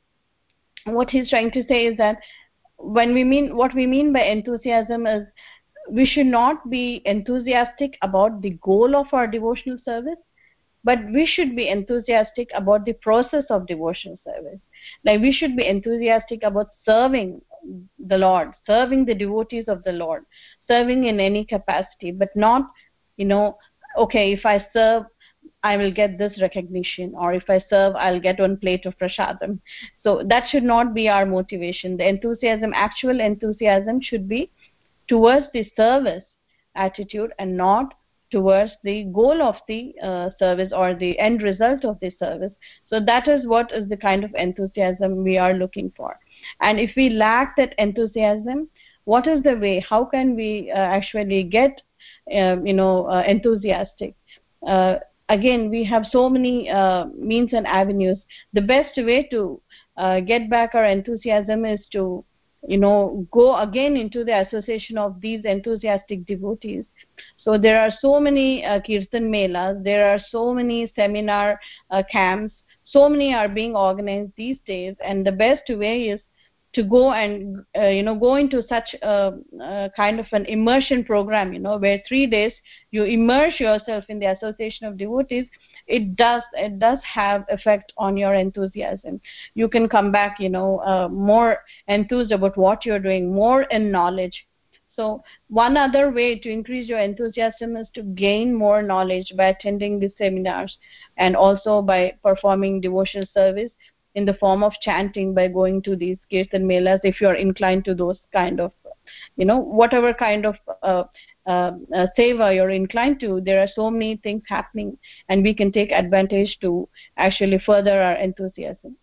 what he's trying to say is that when we mean what we mean by enthusiasm is we should not be enthusiastic about the goal of our devotional service, but we should be enthusiastic about the process of devotional service. Like we should be enthusiastic about serving the Lord, serving the devotees of the Lord, serving in any capacity, but not, you know, okay, if I serve, I will get this recognition, or if I serve, I'll get one plate of prasadam. So that should not be our motivation. The enthusiasm, actual enthusiasm, should be towards the service attitude and not towards the goal of the uh, service or the end result of the service. So that is what is the kind of enthusiasm we are looking for. And if we lack that enthusiasm, what is the way? How can we uh, actually get, um, you know, uh, enthusiastic? Uh, again, we have so many uh, means and avenues. The best way to uh, get back our enthusiasm is to, you know, go again into the association of these enthusiastic devotees. So there are so many uh, kirtan melas, there are so many seminar uh, camps, so many are being organized these days, and the best way is to go and uh, you know go into such a, a kind of an immersion program, you know, where three days you immerse yourself in the association of devotees. It does it does have effect on your enthusiasm. You can come back, you know, uh, more enthused about what you're doing, more in knowledge. So one other way to increase your enthusiasm is to gain more knowledge by attending these seminars, and also by performing devotional service in the form of chanting, by going to these kirtan melas, if you are inclined to those kind of, you know, whatever kind of uh, uh, uh, seva you're inclined to. There are so many things happening, and we can take advantage to actually further our enthusiasm.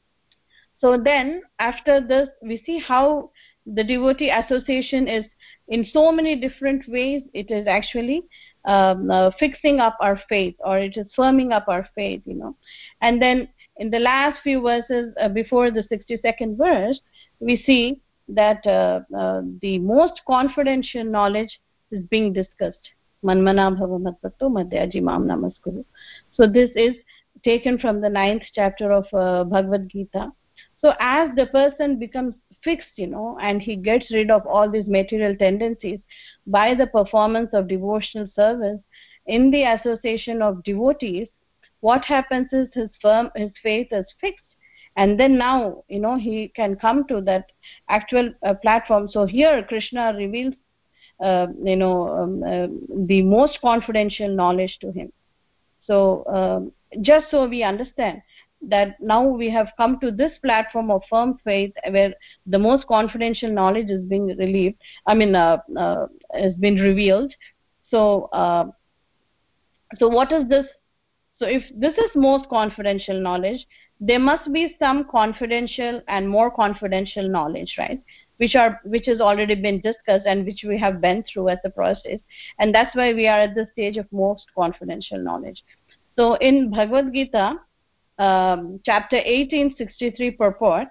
So then after this, we see how the devotee association is in so many different ways. It is actually um, uh, fixing up our faith, or it is firming up our faith, you know. And then in the last few verses uh, before the sixty-second verse, we see that uh, uh, the most confidential knowledge is being discussed. Manmana bhava matvato madhyaji mam namaskuru. So this is taken from the ninth chapter of uh, Bhagavad Gita. So as the person becomes fixed, you know, and he gets rid of all these material tendencies by the performance of devotional service in the association of devotees, what happens is his firm, his faith is fixed. And then now, you know, he can come to that actual uh, platform. So here Krishna reveals, uh, you know, um, uh, the most confidential knowledge to him. So um, just so we understand that now we have come to this platform of firm faith, where the most confidential knowledge is being relieved, I mean uh, uh, has been revealed. So uh, so what is this? So if this is most confidential knowledge, there must be some confidential and more confidential knowledge, right, which are which has already been discussed and which we have been through as a process. And that's why we are at the stage of most confidential knowledge. So in Bhagavad Gita, um, chapter eighteen sixty-three purport,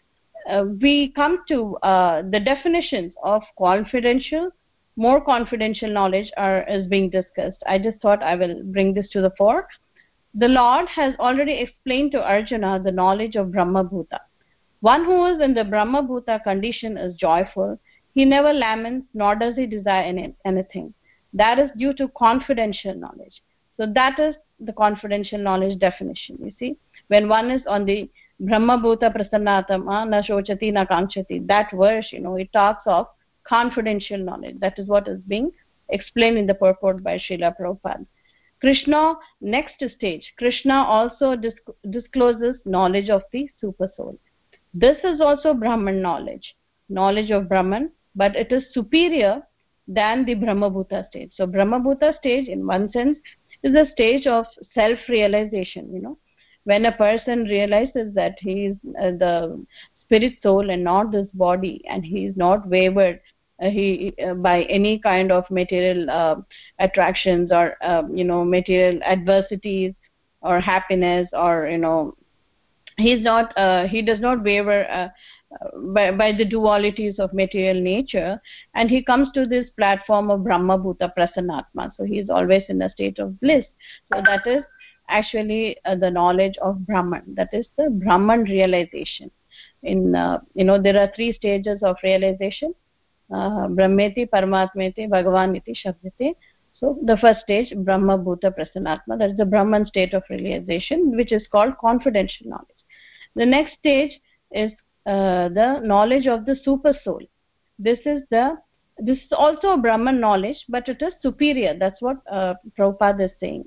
uh, we come to uh, the definitions of confidential, more confidential knowledge are is being discussed. I just thought I will bring this to the fore. The Lord has already explained to Arjuna the knowledge of Brahma Bhuta. One who is in the Brahma Bhuta condition is joyful. He never laments, nor does he desire any, anything. That is due to confidential knowledge. So that is the confidential knowledge definition. You see, when one is on the Brahma Bhuta Prasannatama na shochati na kankshati, that verse, you know, it talks of confidential knowledge. That is what is being explained in the purport by Srila Prabhupada. Krishna, next stage, Krishna also disc discloses knowledge of the super soul. This is also Brahman knowledge, knowledge of Brahman, but it is superior than the Brahma Bhuta stage. So Brahma Bhuta stage, in one sense, is a stage of self-realization, you know, when a person realizes that he is uh, the spirit soul and not this body, and he is not wavered uh, he uh, by any kind of material uh, attractions, or uh, you know, material adversities or happiness, or you know, he's not uh, he does not waver uh, by, by the dualities of material nature, and he comes to this platform of Brahma Bhuta Prasannatma. So he is always in a state of bliss. So that is actually uh, the knowledge of Brahman. That is the Brahman realization. In uh, you know, there are three stages of realization: uh, Brahmeti, Paramatmeti, Bhagavaniti, Shabdati. So the first stage, Brahma Bhuta Prasannatma, that is the Brahman state of realization, which is called confidential knowledge. The next stage is uh, the knowledge of the super soul. This is the this is also a Brahman knowledge, but it is superior. That's what uh, Prabhupada is saying.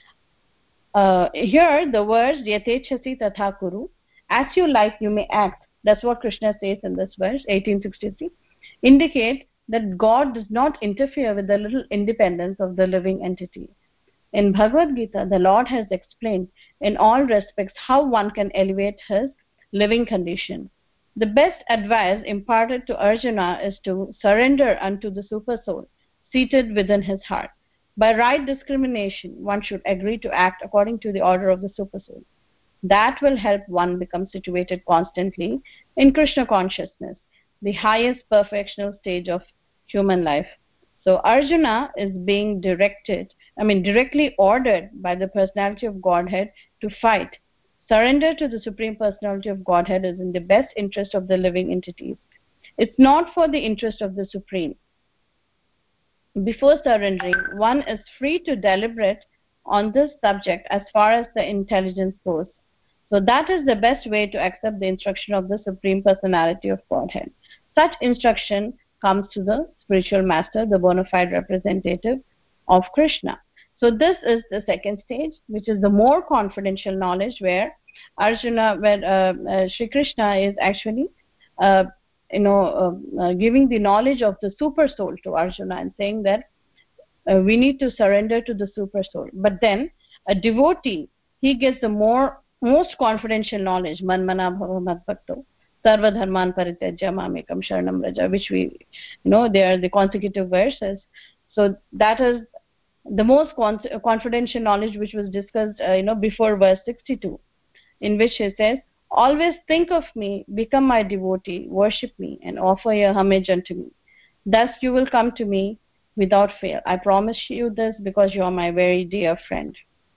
Uh, here the words Yatechasi Tatha Kuru, as you like you may act. That's what Krishna says in this verse, eighteen sixty-three, indicate that God does not interfere with the little independence of the living entity. In Bhagavad Gita, the Lord has explained in all respects how one can elevate his living condition. The best advice imparted to Arjuna is to surrender unto the super soul seated within his heart. By right discrimination, one should agree to act according to the order of the Supersoul. That will help one become situated constantly in Krishna consciousness, the highest perfectional stage of human life. So Arjuna is being directed, I mean directly ordered by the personality of Godhead to fight. Surrender to the Supreme Personality of Godhead is in the best interest of the living entities. It's not for the interest of the Supreme. Before surrendering, one is free to deliberate on this subject as far as the intelligence goes. So that is the best way to accept the instruction of the Supreme Personality of Godhead. Such instruction comes to the spiritual master, the bona fide representative of Krishna. So this is the second stage, which is the more confidential knowledge, where Arjuna, where uh, uh, Shri Krishna is actually uh, you know uh, uh, giving the knowledge of the super soul to Arjuna and saying that uh, we need to surrender to the super soul. But then a devotee, he gets the more most confidential knowledge, manmana bhava madbhakto sarva dharman parityajya mamekam sharanam vraja, which we you know they are the consecutive verses. So that is the most con confidential knowledge which was discussed uh, you know before verse sixty-two, in which he says, always think of me, become my devotee, worship me, and offer your homage unto me. Thus you will come to me without fail. I promise you this because you are my very dear friend.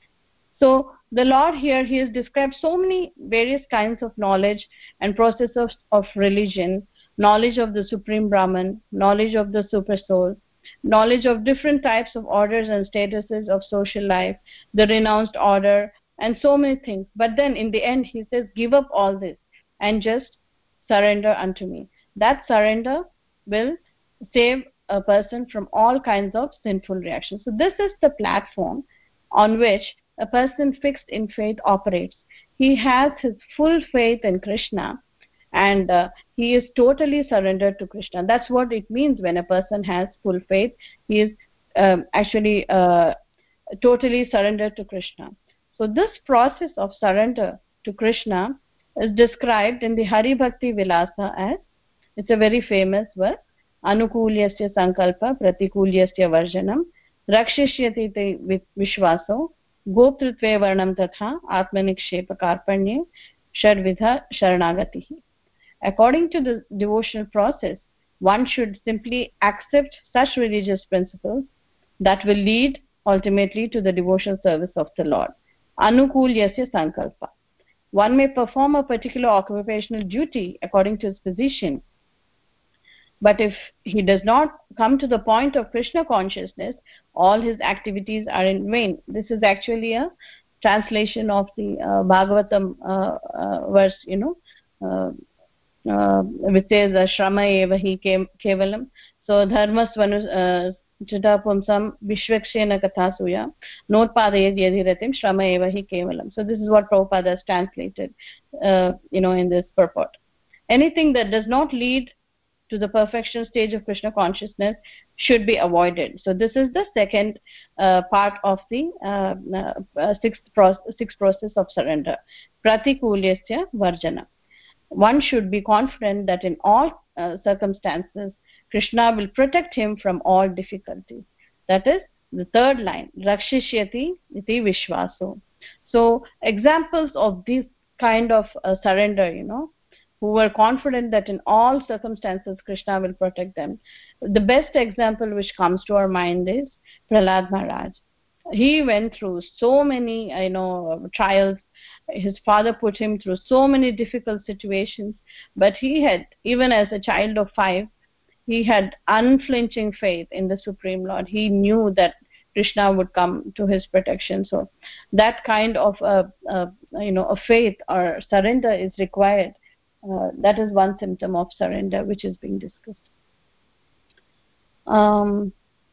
So the Lord here, he has described so many various kinds of knowledge and processes of, of religion, knowledge of the Supreme Brahman, knowledge of the Super Soul, knowledge of different types of orders and statuses of social life, the renounced order, and so many things. But then in the end, he says, give up all this and just surrender unto me. That surrender will save a person from all kinds of sinful reactions. So this is the platform on which a person fixed in faith operates. He has his full faith in Krishna, and uh, he is totally surrendered to Krishna. That's what it means when a person has full faith. He is um, actually uh, totally surrendered to Krishna. So this process of surrender to Krishna is described in the Hari Bhakti Vilasa as, it's a very famous verse, anukulyasya sankalpa pratikulyasya varjanam rakshishyati te vishvaso goptrutve varnam tatha atmanikshepa karpanye shadvidha sharanagati. According to the devotional process, one should simply accept such religious principles that will lead ultimately to the devotional service of the Lord. Anukulyasya sankalpa. One may perform a particular occupational duty according to his position, but if he does not come to the point of Krishna consciousness, all his activities are in vain. This is actually a translation of the uh, Bhagavatam uh, uh, verse, you know, uh, uh, which says Shrama eva hi kevalam. So dharma svanu Chita pumsam vishvakshena kathasuya notpadayed yadhiratim shrama eva hi kevalam. So this is what Prabhupada has translated uh, you know in this purport. Anything that does not lead to the perfection stage of Krishna consciousness should be avoided. So this is the second uh, part of the uh, uh, sixth, pro sixth process of surrender. Pratikulyasya varjana. One should be confident that in all uh, circumstances, Krishna will protect him from all difficulties. That is the third line, Rakshishyati iti vishvaso. So examples of this kind of uh, surrender, you know, who were confident that in all circumstances Krishna will protect them. The best example which comes to our mind is Prahlad Maharaj. He went through so many, you know, trials. His father put him through so many difficult situations, but he had, even as a child of five, he had unflinching faith in the Supreme Lord. He knew that Krishna would come to his protection. So that kind of a, a you know a faith or surrender is required. Uh, that is one symptom of surrender which is being discussed. Um,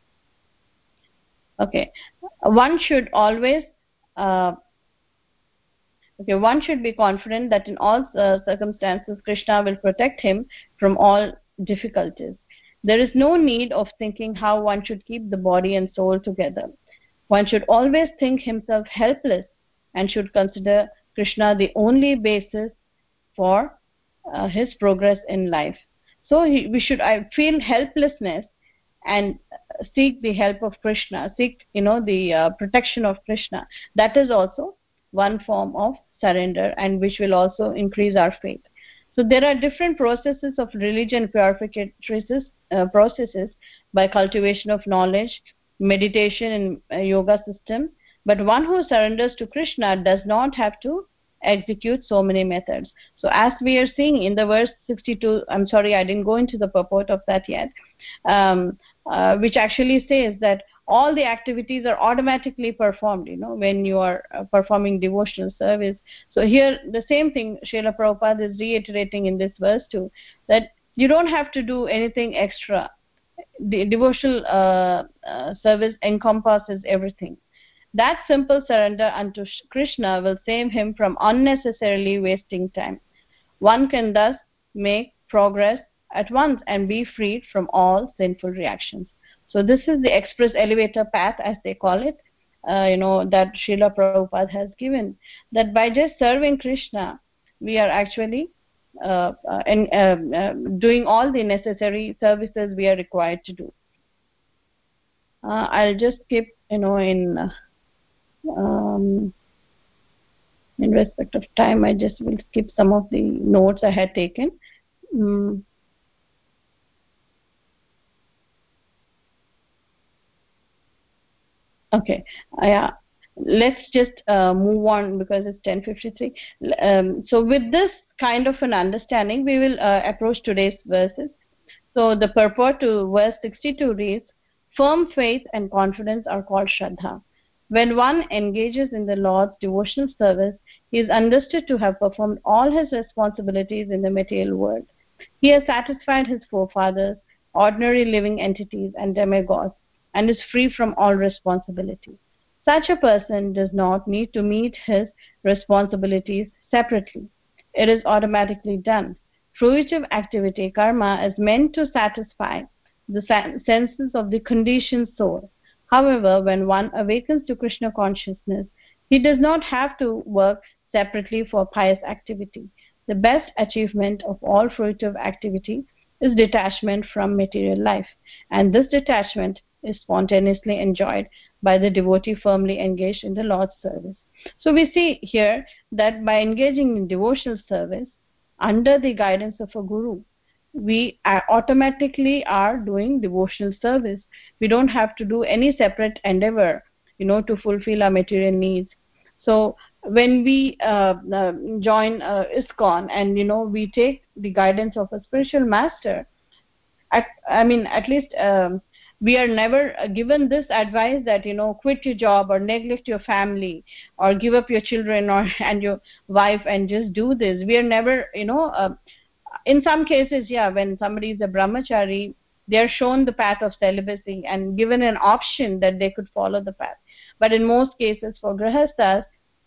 okay, one should always uh, okay one should be confident that in all uh, circumstances Krishna will protect him from all difficulties. There is no need of thinking how one should keep the body and soul together. One should always think himself helpless and should consider Krishna the only basis for uh, his progress in life. So he, we should I feel helplessness and seek the help of Krishna, seek, you know, the uh, protection of Krishna. That is also one form of surrender, and which will also increase our faith. So there are different processes of religion purifications, uh, processes by cultivation of knowledge, meditation, and uh, yoga system. But one who surrenders to Krishna does not have to execute so many methods. So as we are seeing in the verse sixty-two, I'm sorry, I didn't go into the purport of that yet, um, uh, which actually says that all the activities are automatically performed, you know, when you are uh, performing devotional service. So here the same thing Srila Prabhupada is reiterating in this verse too, that you don't have to do anything extra. The devotional uh, uh, service encompasses everything. That simple surrender unto Krishna will save him from unnecessarily wasting time. One can thus make progress at once and be freed from all sinful reactions. So this is the express elevator path, as they call it, uh, you know, that Srila Prabhupada has given. That by just serving Krishna, we are actually uh, uh, and, uh, uh, doing all the necessary services we are required to do. Uh, I'll just skip, you know, in uh, um, in respect of time, I just will skip some of the notes I had taken. Mm. Okay, yeah. Let's just uh, move on because it's ten fifty-three. Um, so with this kind of an understanding, we will uh, approach today's verses. So the purport to verse sixty-two reads, firm faith and confidence are called Shraddha. When one engages in the Lord's devotional service, he is understood to have performed all his responsibilities in the material world. He has satisfied his forefathers, ordinary living entities, and demigods, and is free from all responsibility. Such a person does not need to meet his responsibilities separately. It is automatically done. Fruitive activity, karma, is meant to satisfy the senses of the conditioned soul. However, when one awakens to Krishna consciousness, he does not have to work separately for pious activity. The best achievement of all fruitive activity is detachment from material life, and this detachment is spontaneously enjoyed by the devotee firmly engaged in the Lord's service. So we see here that by engaging in devotional service under the guidance of a guru, we are automatically are doing devotional service. We don't have to do any separate endeavor, you know, to fulfill our material needs. So when we uh, uh, join uh, ISKCON and, you know, we take the guidance of a spiritual master, at, I mean, at least um, we are never given this advice that, you know, quit your job or neglect your family or give up your children or and your wife and just do this. We are never, you know, uh, in some cases, yeah, when somebody is a brahmachari, they are shown the path of celibacy and given an option that they could follow the path. But in most cases, for grihasthas,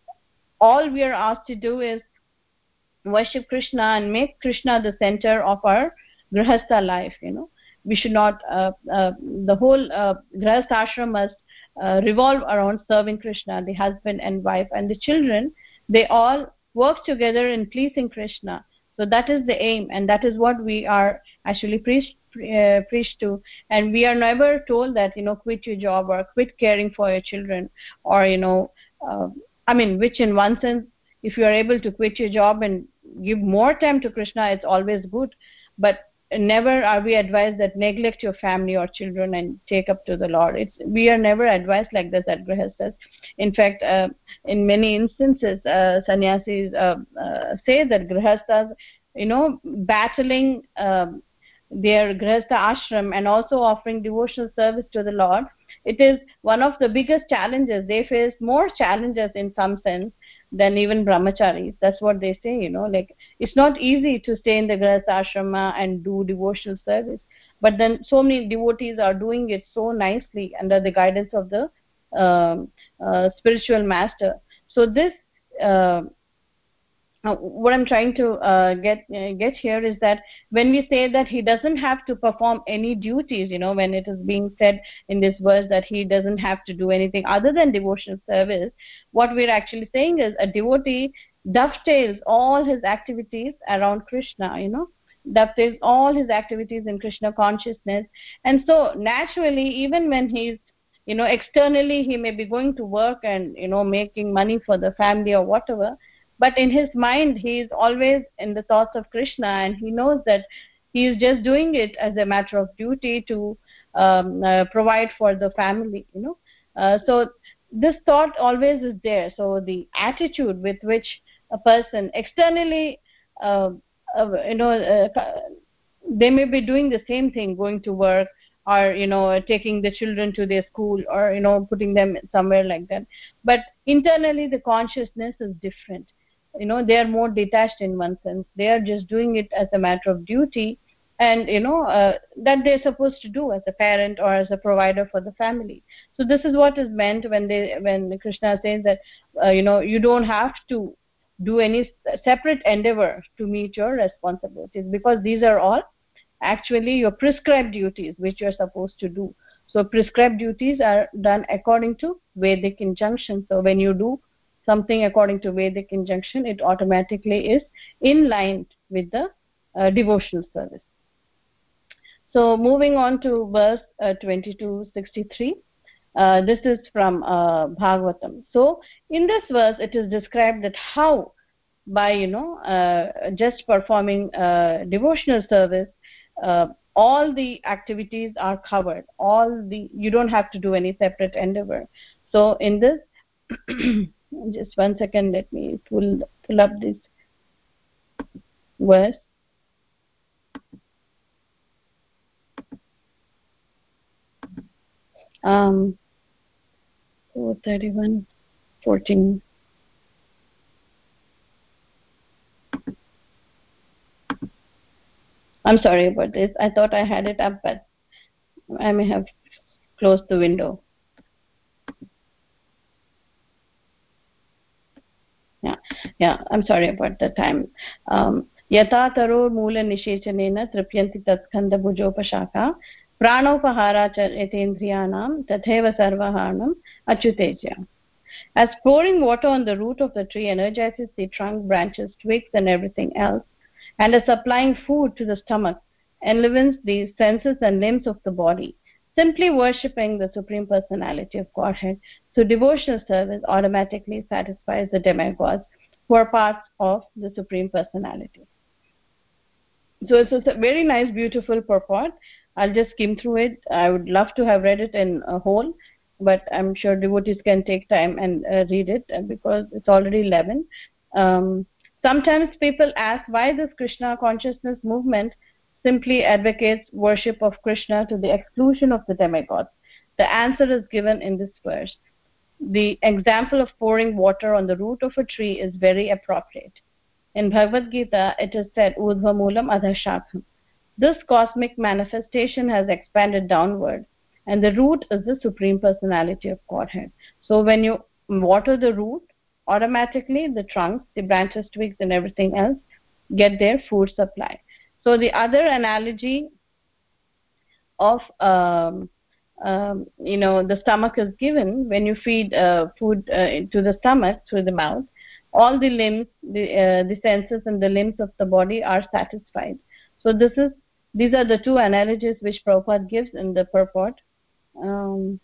all we are asked to do is worship Krishna and make Krishna the center of our grihastha life. You know, we should not. Uh, uh, the whole uh, grihastha ashram must uh, revolve around serving Krishna, the husband and wife, and the children. They all work together in pleasing Krishna. So that is the aim, and that is what we are actually preached uh, preached to. And we are never told that, you know, quit your job or quit caring for your children, or, you know, uh, I mean, which in one sense, if you are able to quit your job and give more time to Krishna, it's always good. But never are we advised that neglect your family or children and take up to the Lord. It's, we are never advised like this at grihasthas. In fact, uh, in many instances, uh, sannyasis uh, uh, say that grihasthas, you know, battling um, their grihastha ashram and also offering devotional service to the Lord, it is one of the biggest challenges. They face more challenges in some sense than even brahmacharis. That's what they say, you know, like it's not easy to stay in the grihastha ashrama and do devotional service. But then so many devotees are doing it so nicely under the guidance of the um, uh, spiritual master. So this uh, uh, what I'm trying to uh, get uh, get here is that when we say that he doesn't have to perform any duties, you know, when it is being said in this verse that he doesn't have to do anything other than devotional service, what we're actually saying is a devotee dovetails all his activities around Krishna, you know. dovetails all his activities in Krishna consciousness. And so naturally, even when he's, you know, externally he may be going to work and, you know, making money for the family or whatever, but in his mind he is always in the thoughts of Krishna, and he knows that he is just doing it as a matter of duty to um, uh, provide for the family, you know. Uh, so this thought always is there. So the attitude with which a person externally uh, uh, you know uh, they may be doing the same thing, going to work, or, you know, taking the children to their school, or, you know, putting them somewhere like that, but internally the consciousness is different. You know, they are more detached in one sense. They are just doing it as a matter of duty, and, you know, uh, that they're supposed to do as a parent or as a provider for the family. So this is what is meant when they when Krishna says that uh, you know, you don't have to do any separate endeavor to meet your responsibilities, because these are all actually your prescribed duties which you're supposed to do. So prescribed duties are done according to Vedic injunction. So when you do something according to Vedic injunction, it automatically is in line with the uh, devotional service. So moving on to verse uh, twenty-two sixty-three, uh, this is from uh, Bhagavatam. So in this verse it is described that how by, you know, uh, just performing uh, devotional service, uh, all the activities are covered. All the you don't have to do any separate endeavor. So in this, just one second, let me pull pull up this verse. Um, four thirty-one, fourteen. I'm sorry about this. I thought I had it up, but I may have closed the window. Yeah, yeah. I'm sorry about the time. Um, Yata taro mula nishechanena tripyanti tatskanda bhujopashaka pranopahara cha etendriyanam tatheva sarvahanam achyuteja. As pouring water on the root of the tree energizes the trunk, branches, twigs, and everything else, and as supplying food to the stomach enlivens the senses and limbs of the body, simply worshipping the Supreme Personality of Godhead through devotional service automatically satisfies the demigods who are parts of the Supreme Personality. So it's a very nice, beautiful purport. I'll just skim through it. I would love to have read it in a whole, but I'm sure devotees can take time and uh, read it because it's already eleven. Um, sometimes people ask why this Krishna consciousness movement simply advocates worship of Krishna to the exclusion of the demigods. The answer is given in this verse. The example of pouring water on the root of a tree is very appropriate. In Bhagavad Gita, it is said, Urdhva Moolam Adha Shakham. This cosmic manifestation has expanded downward, and the root is the Supreme Personality of Godhead. So when you water the root, automatically the trunks, the branches, twigs, and everything else get their food supply. So the other analogy of um, um, you know, the stomach is given when you feed uh, food uh, to the stomach through the mouth. All the limbs, the uh, the senses and the limbs of the body are satisfied. So this is these are the two analogies which Prabhupada gives in the purport. Um,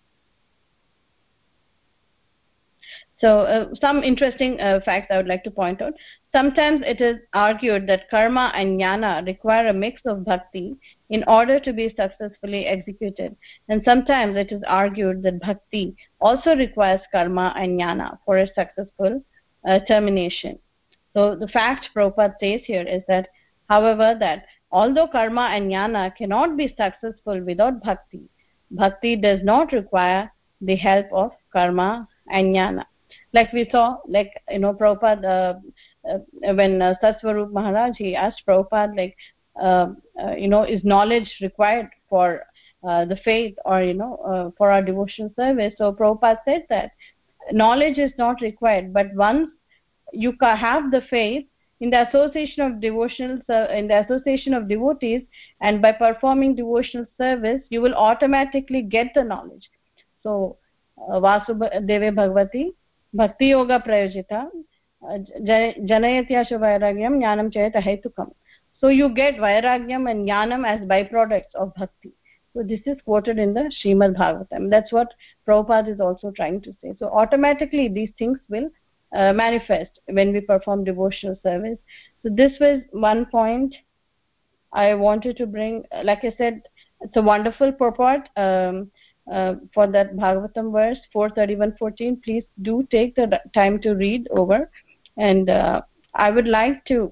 so uh, some interesting uh, facts I would like to point out. Sometimes it is argued that karma and jnana require a mix of bhakti in order to be successfully executed, and sometimes it is argued that bhakti also requires karma and jnana for a successful uh, termination. So the fact Prabhupada says here is that, however, that although karma and jnana cannot be successful without bhakti, bhakti does not require the help of karma and jnana. Like we saw, like, you know, Prabhupada, uh, uh, when uh, Satsvarup Maharaj, he asked Prabhupada, like, uh, uh, you know, is knowledge required for uh, the faith, or, you know, uh, for our devotional service? So Prabhupada said that knowledge is not required, but once you have the faith in the association of devotional in the association of devotees, and by performing devotional service, you will automatically get the knowledge. So uh, Vasudeve Bhagavati Bhakti Yoga Prayojita Janayatya Shavairagyam Jnanam Chayata Hetukam. So you get vairagyam and jnanam as byproducts of bhakti. So this is quoted in the Srimad Bhagavatam. That's what Prabhupada is also trying to say. So automatically these things will uh, manifest when we perform devotional service. So this was one point I wanted to bring. Like I said, it's a wonderful purport um, uh, for that Bhagavatam verse four thirty-one fourteen. Please do take the time to read over. And uh, I would like to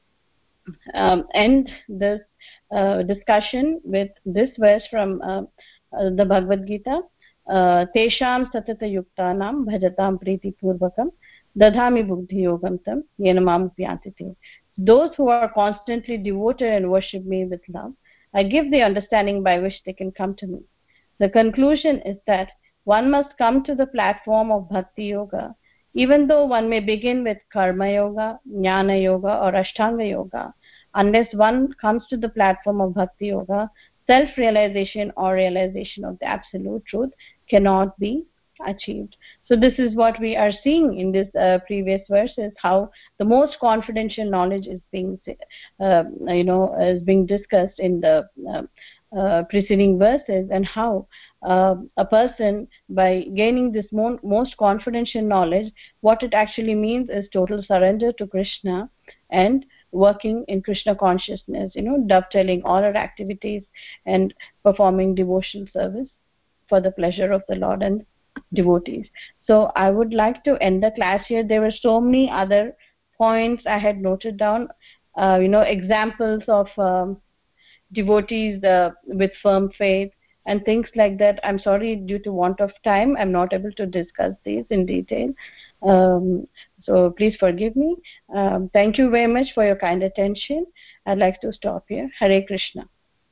um, end this uh, discussion with this verse from uh, uh, the Bhagavad Gita. Tesham satata yuktanam bhajatam priti purvakam dadhami buddhi yogam tam yena mam upyantite. Those who are constantly devoted and worship me with love, I give the understanding by which they can come to me. The conclusion is that one must come to the platform of bhakti yoga, even though one may begin with karma yoga, jnana yoga or ashtanga yoga. Unless one comes to the platform of bhakti yoga, self-realization or realization of the absolute truth cannot be achieved. So this is what we are seeing in this uh, previous verses, how the most confidential knowledge is being uh, you know is being discussed in the uh, uh, preceding verses, and how uh, a person, by gaining this mo most confidential knowledge, what it actually means is total surrender to Krishna and working in Krishna consciousness, you know, dovetailing all our activities and performing devotional service for the pleasure of the Lord and devotees. So I would like to end the class here. There were so many other points I had noted down, uh, you know, examples of um, devotees uh, with firm faith and things like that. I'm sorry, due to want of time, I'm not able to discuss these in detail. Um, so please forgive me. Um, thank you very much for your kind attention. I'd like to stop here. Hare Krishna.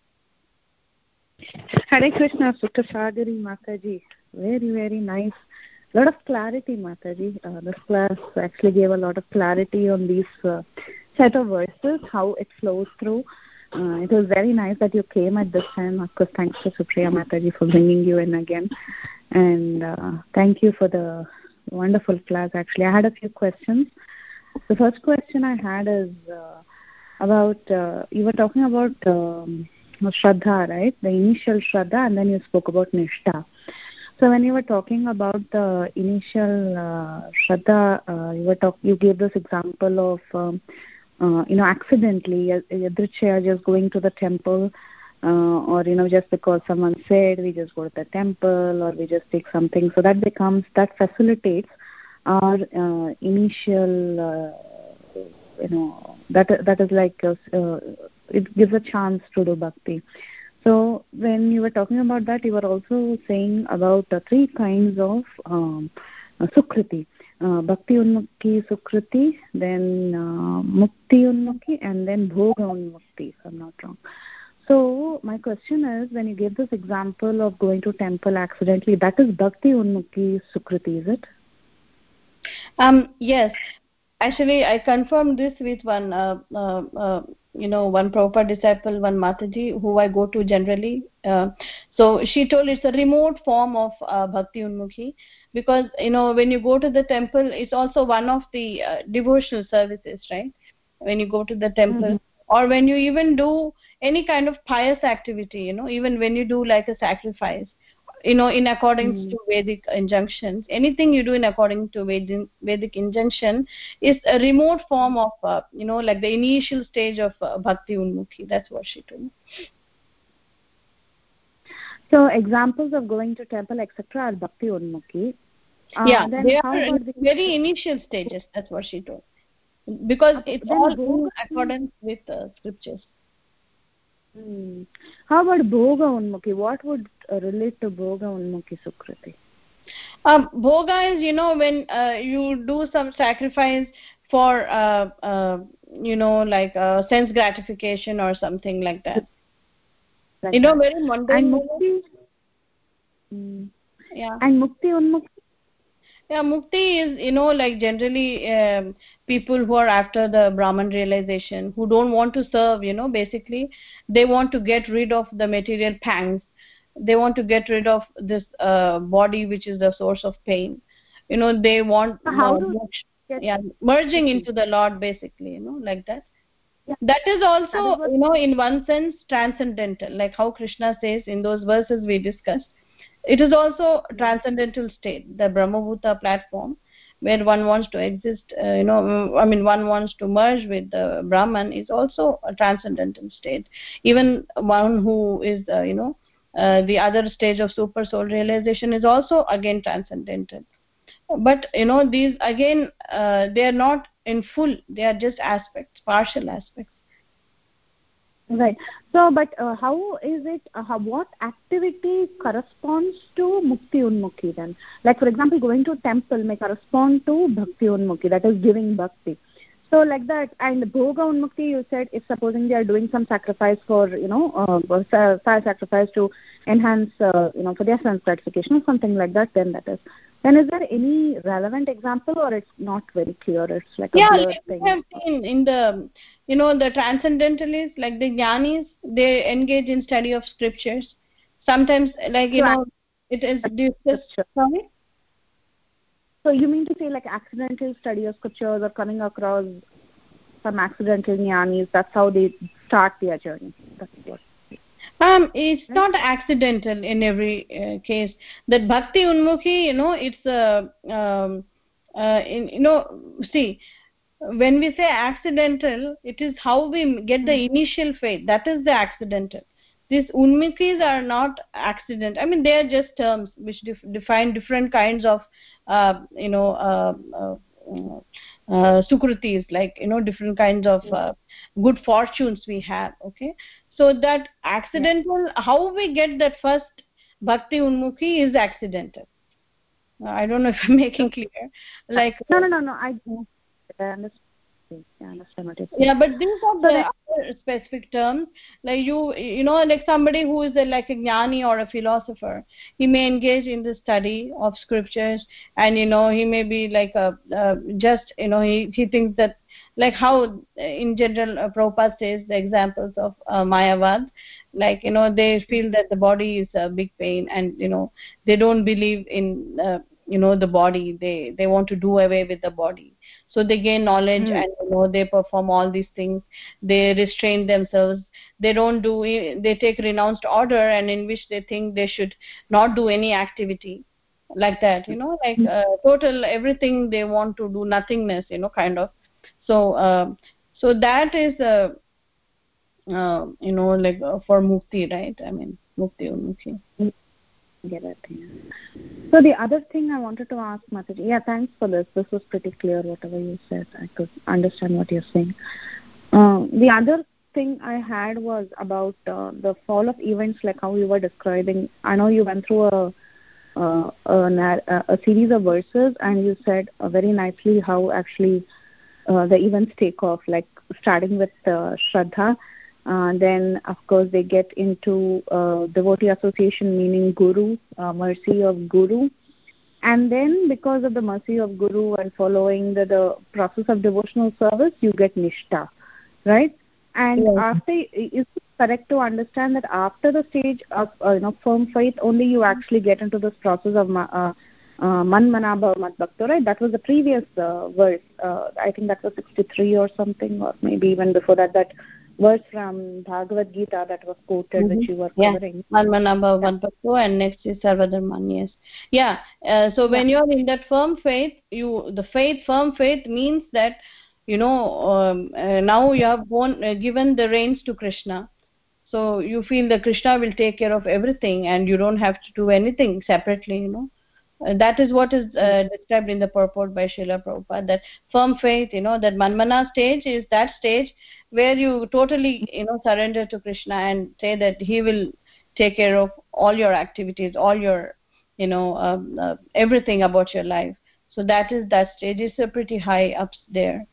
Hare Krishna, Sukasagari Mataji. Very, very nice. A lot of clarity, Mataji. Uh, this class actually gave a lot of clarity on these uh, set of verses, how it flows through. Uh, it was very nice that you came at this time. Of course, thanks to Supriya Mataji for bringing you in again. And uh, thank you for the wonderful class, actually. I had a few questions. The first question I had is uh, about, uh, you were talking about um, Shraddha, right? The initial Shraddha, and then you spoke about Nishtha. So when you were talking about the initial uh, Shraddha, uh, you, were talk- you gave this example of um, Uh, you know, accidentally, Yadrichya just going to the temple, uh, or, you know, just because someone said, we just go to the temple, or we just take something. So that becomes, that facilitates our uh, initial, uh, you know, that that is like, uh, uh, it gives a chance to do bhakti. So when you were talking about that, you were also saying about the three kinds of um, uh, sukriti. Uh, Bhakti Unmukhi Sukriti, then uh, Mukti Unmukhi, and then Bhoga Unmukti, if I'm not wrong. So my question is, when you gave this example of going to temple accidentally, that is Bhakti Unmukhi Sukriti, is it? Um, yes. Actually, I confirmed this with one, uh, uh, uh, you know, one proper disciple, one Mataji, who I go to generally. Uh, so she told it's a remote form of uh, Bhakti Unmukhi, because, you know, when you go to the temple, it's also one of the uh, devotional services, right? When you go to the temple, mm-hmm. or when you even do any kind of pious activity, you know, even when you do like a sacrifice, you know, in accordance mm. to Vedic injunctions, anything you do in according to Vedic, Vedic injunction is a remote form of, uh, you know, like the initial stage of uh, Bhakti Unmukhi. That's what she told me. So examples of going to temple, et cetera are Bhakti Unmukhi. Uh, yeah, they are in the very initial stages. That's what she told. Because uh, it's all in accordance with uh, scriptures. Hmm. How about Bhoga Unmukhi? What would uh, relate to Bhoga Unmukhi Sukriti? Um, Bhoga is, you know, when uh, you do some sacrifice for, uh, uh, you know, like uh, sense gratification or something like that. Like you know, that. Very mundane. And Mukti? Hmm. Yeah. And Mukti Unmukhi? Yeah, Mukti is, you know, like generally um, people who are after the Brahman realization, who don't want to serve, you know, basically they want to get rid of the material pangs. They want to get rid of this uh, body which is the source of pain. You know, they want How uh, do yeah, merging into the Lord, basically, you know, like that. that is also, that is you know, in one sense transcendental, like how Krishna says in those verses we discussed. It is also a transcendental state, the Brahmabhuta platform, where one wants to exist, uh, you know, I mean, one wants to merge with the Brahman is also a transcendental state. Even one who is, uh, you know, uh, the other stage of super soul realization is also again transcendental. But, you know, these again, uh, they are not in full, they are just aspects, partial aspects. Right. So, but uh, how is it, uh, how, what activity corresponds to Mukti Unmukhi then? Like, for example, going to a temple may correspond to Bhakti Unmukhi, that is giving Bhakti. So, like that, and Bhoga Unmukti, you said, if supposing they are doing some sacrifice for, you know, uh, fire sacrifice to enhance, uh, you know, for their sense gratification or something like that, then that is. Then is there any relevant example, or it's not very clear? It's like a yeah, blurred like thing. We have seen in the, you know, the transcendentalists, like the Jnanis, they engage in study of scriptures. Sometimes, like, you so know, it is discussed. Sorry? So you mean to say like accidental study of scriptures or coming across some accidental jnanis, that's how they start their journey? That's what. Um, it's right? Not accidental in every uh, case. That Bhakti Unmukhi, you know, it's a, uh, um, uh, in, you know, see, when we say accidental, it is how we get the initial faith. That is the accidental. These unmukhis are not accident. I mean, they are just terms which def define different kinds of, uh, you know, uh, uh, uh, sukritis, like, you know, different kinds of uh, good fortunes we have. Okay, so that accidental, yeah. How we get that first bhakti unmukhi is accidental. I don't know if I'm making clear. Like no, no, no, no. I, I understand. Yeah, I understand what you're saying. Yeah, but these are the other specific terms. Like you, you know, like somebody who is a, like a jnani or a philosopher, he may engage in the study of scriptures, and you know, he may be like a uh, just, you know, he he thinks that, like how in general uh, Prabhupada says the examples of uh, Mayavad, like, you know, they feel that the body is a big pain, and you know, they don't believe in uh, you know, the body. They they want to do away with the body. So they gain knowledge, mm. and you know, they perform all these things. They restrain themselves. They don't do. They take renounced order, and in which they think they should not do any activity, like that. You know, like uh, total everything they want to do, nothingness. You know, kind of. So, uh, so that is uh, uh, you know, like uh, for mukti, right? I mean, mukti unmukhi. Get it. Yeah. So the other thing I wanted to ask Mataji, yeah, thanks for this. This was pretty clear. Whatever you said, I could understand what you're saying. Uh, the other thing I had was about uh, the fall of events, like how you were describing. I know you went through a a, a, a series of verses, and you said uh, very nicely how actually uh, the events take off, like starting with uh, Shraddha. Uh, then, of course, they get into uh, devotee association, meaning Guru, uh, mercy of Guru. And then, because of the mercy of Guru and following the, the process of devotional service, you get Nishtha, right? And yes. after, is it correct to understand that after the stage of uh, you know, firm faith, only you actually get into this process of uh, uh, Man Manabha Mat Bhakto, right? That was the previous uh, verse. Uh, I think that was sixty-three or something, or maybe even before that, that verse from Bhagavad Gita that was quoted, mm-hmm. which you were covering. Yeah, Manmanabha Vanpakto, and next is Sarvadharman, yes. Yeah, uh, so when yeah. you're in that firm faith, you the faith, firm faith means that, you know, um, uh, now you have won, uh, given the reins to Krishna. So you feel that Krishna will take care of everything, and you don't have to do anything separately, you know. Uh, that is what is uh, described in the purport by Srila Prabhupada, that firm faith, you know, that Manmana stage is that stage where you totally, you know, surrender to Krishna and say that he will take care of all your activities, all your, you know, um, uh, everything about your life. So that is that stage. It's a pretty high up there.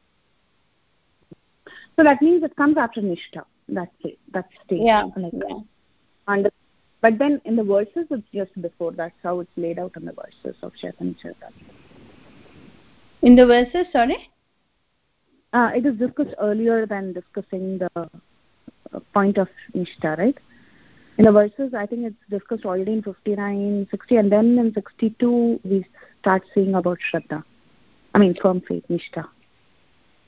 So that means it comes after Nishtha, that stage. That stage. Yeah, like yeah. And But then in the verses, it's just before. That's how it's laid out in the verses of Chaitanya Charitamrita. In the verses, sorry? Uh, it is discussed earlier than discussing the uh, point of Nishtha, right? In the verses, I think it's discussed already in fifty-nine, sixty, and then in sixty-two, we start seeing about Shraddha. I mean, firm faith, Nishtha.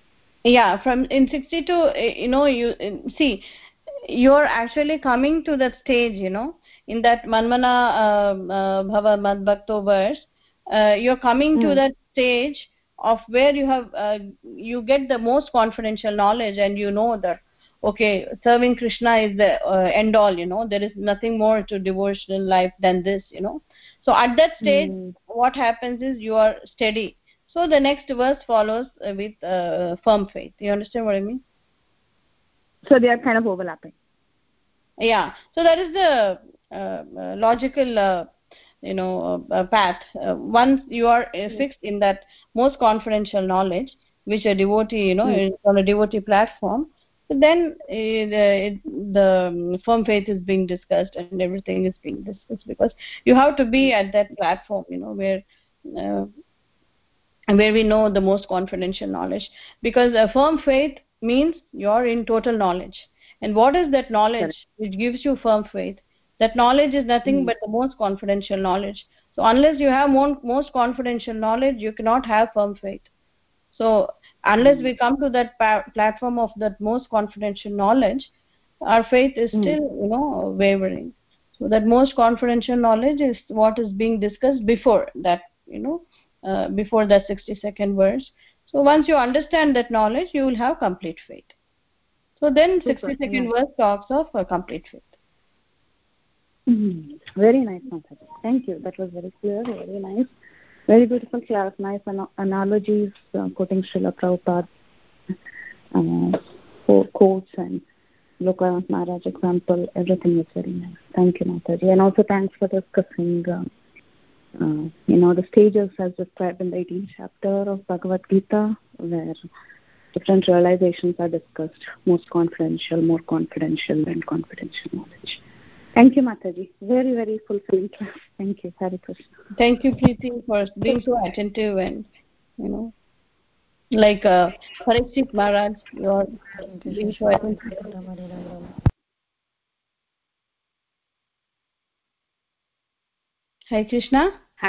Yeah, from in sixty-two, you know, you see, you're actually coming to that stage, you know, in that Manmana uh, uh, Bhava Mad Bhakto verse, uh, you're coming to Mm. that stage of where you have, uh, you get the most confidential knowledge, and you know that, okay, serving Krishna is the uh, end all, you know, there is nothing more to devotional life than this, you know. So at that stage, Mm. what happens is you are steady. So the next verse follows uh, with uh, firm faith. You understand what I mean? So they are kind of overlapping. Yeah. So that is the uh, uh, logical, uh, you know, uh, uh, path. Uh, once you are uh, fixed in that most confidential knowledge, which a devotee, you know, Mm. is on a devotee platform, then uh, the, it, the um, firm faith is being discussed and everything is being discussed, because you have to be at that platform, you know, where uh, where we know the most confidential knowledge, because a firm faith means you're in total knowledge. And what is that knowledge Correct. which gives you firm faith? That knowledge is nothing Mm. but the most confidential knowledge. So unless you have more, most confidential knowledge, you cannot have firm faith. So unless Mm. we come to that pa- platform of that most confidential knowledge, our faith is Mm. still, you know, wavering. So that most confidential knowledge is what is being discussed before that, you know, uh, before that sixty-second verse. So once you understand that knowledge, you will have complete faith. So then Super. Yeah. sixty-second verse talks of uh, complete faith. Mm. Very nice, Mataji. Thank you. That was very clear. Very nice. Very beautiful class. Nice an- analogies, uh, quoting Srila Prabhupada uh, for quotes and Lokanath Maharaj example. Everything is very nice. Thank you, Mataji. And also thanks for discussing, uh, uh, you know, the stages as described in the eighteenth chapter of Bhagavad Gita, where different realizations are discussed, most confidential, more confidential, and confidential knowledge. Thank you, Mataji. Very, very fulfilling class. Thank you. Hare Krishna. Thank you, Preeti, for being so attentive and, you know, like uh, Parikshit Maharaj, you are being so attentive. Hi Krishna. Hare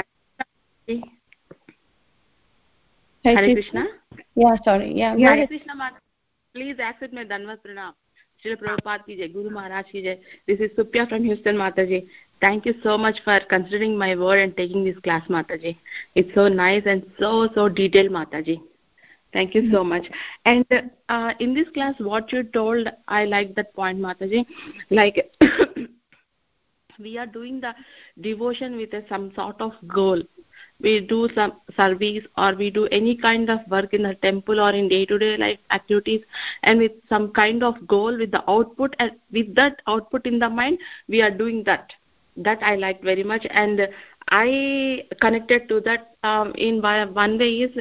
Hi Hare Krishna. Krishna. Yeah, sorry. Yeah. Yeah, Hare Krishna Mata. Please accept my Dhanvat Pranam. Srila Prabhupada ki jai, Guru Maharaj ki jai. This is Supya from Houston, Mataji. Thank you so much for considering my word and taking this class, Mataji. It's so nice and so, so detailed, Mataji. Thank you so much. And uh, in this class, what you told, I like that point, Mataji. Like, we are doing the devotion with a, some sort of goal. We do some service or we do any kind of work in the temple or in day-to-day life activities, and with some kind of goal, with the output, and with that output in the mind, we are doing that. That I liked very much, and I connected to that um, in one way is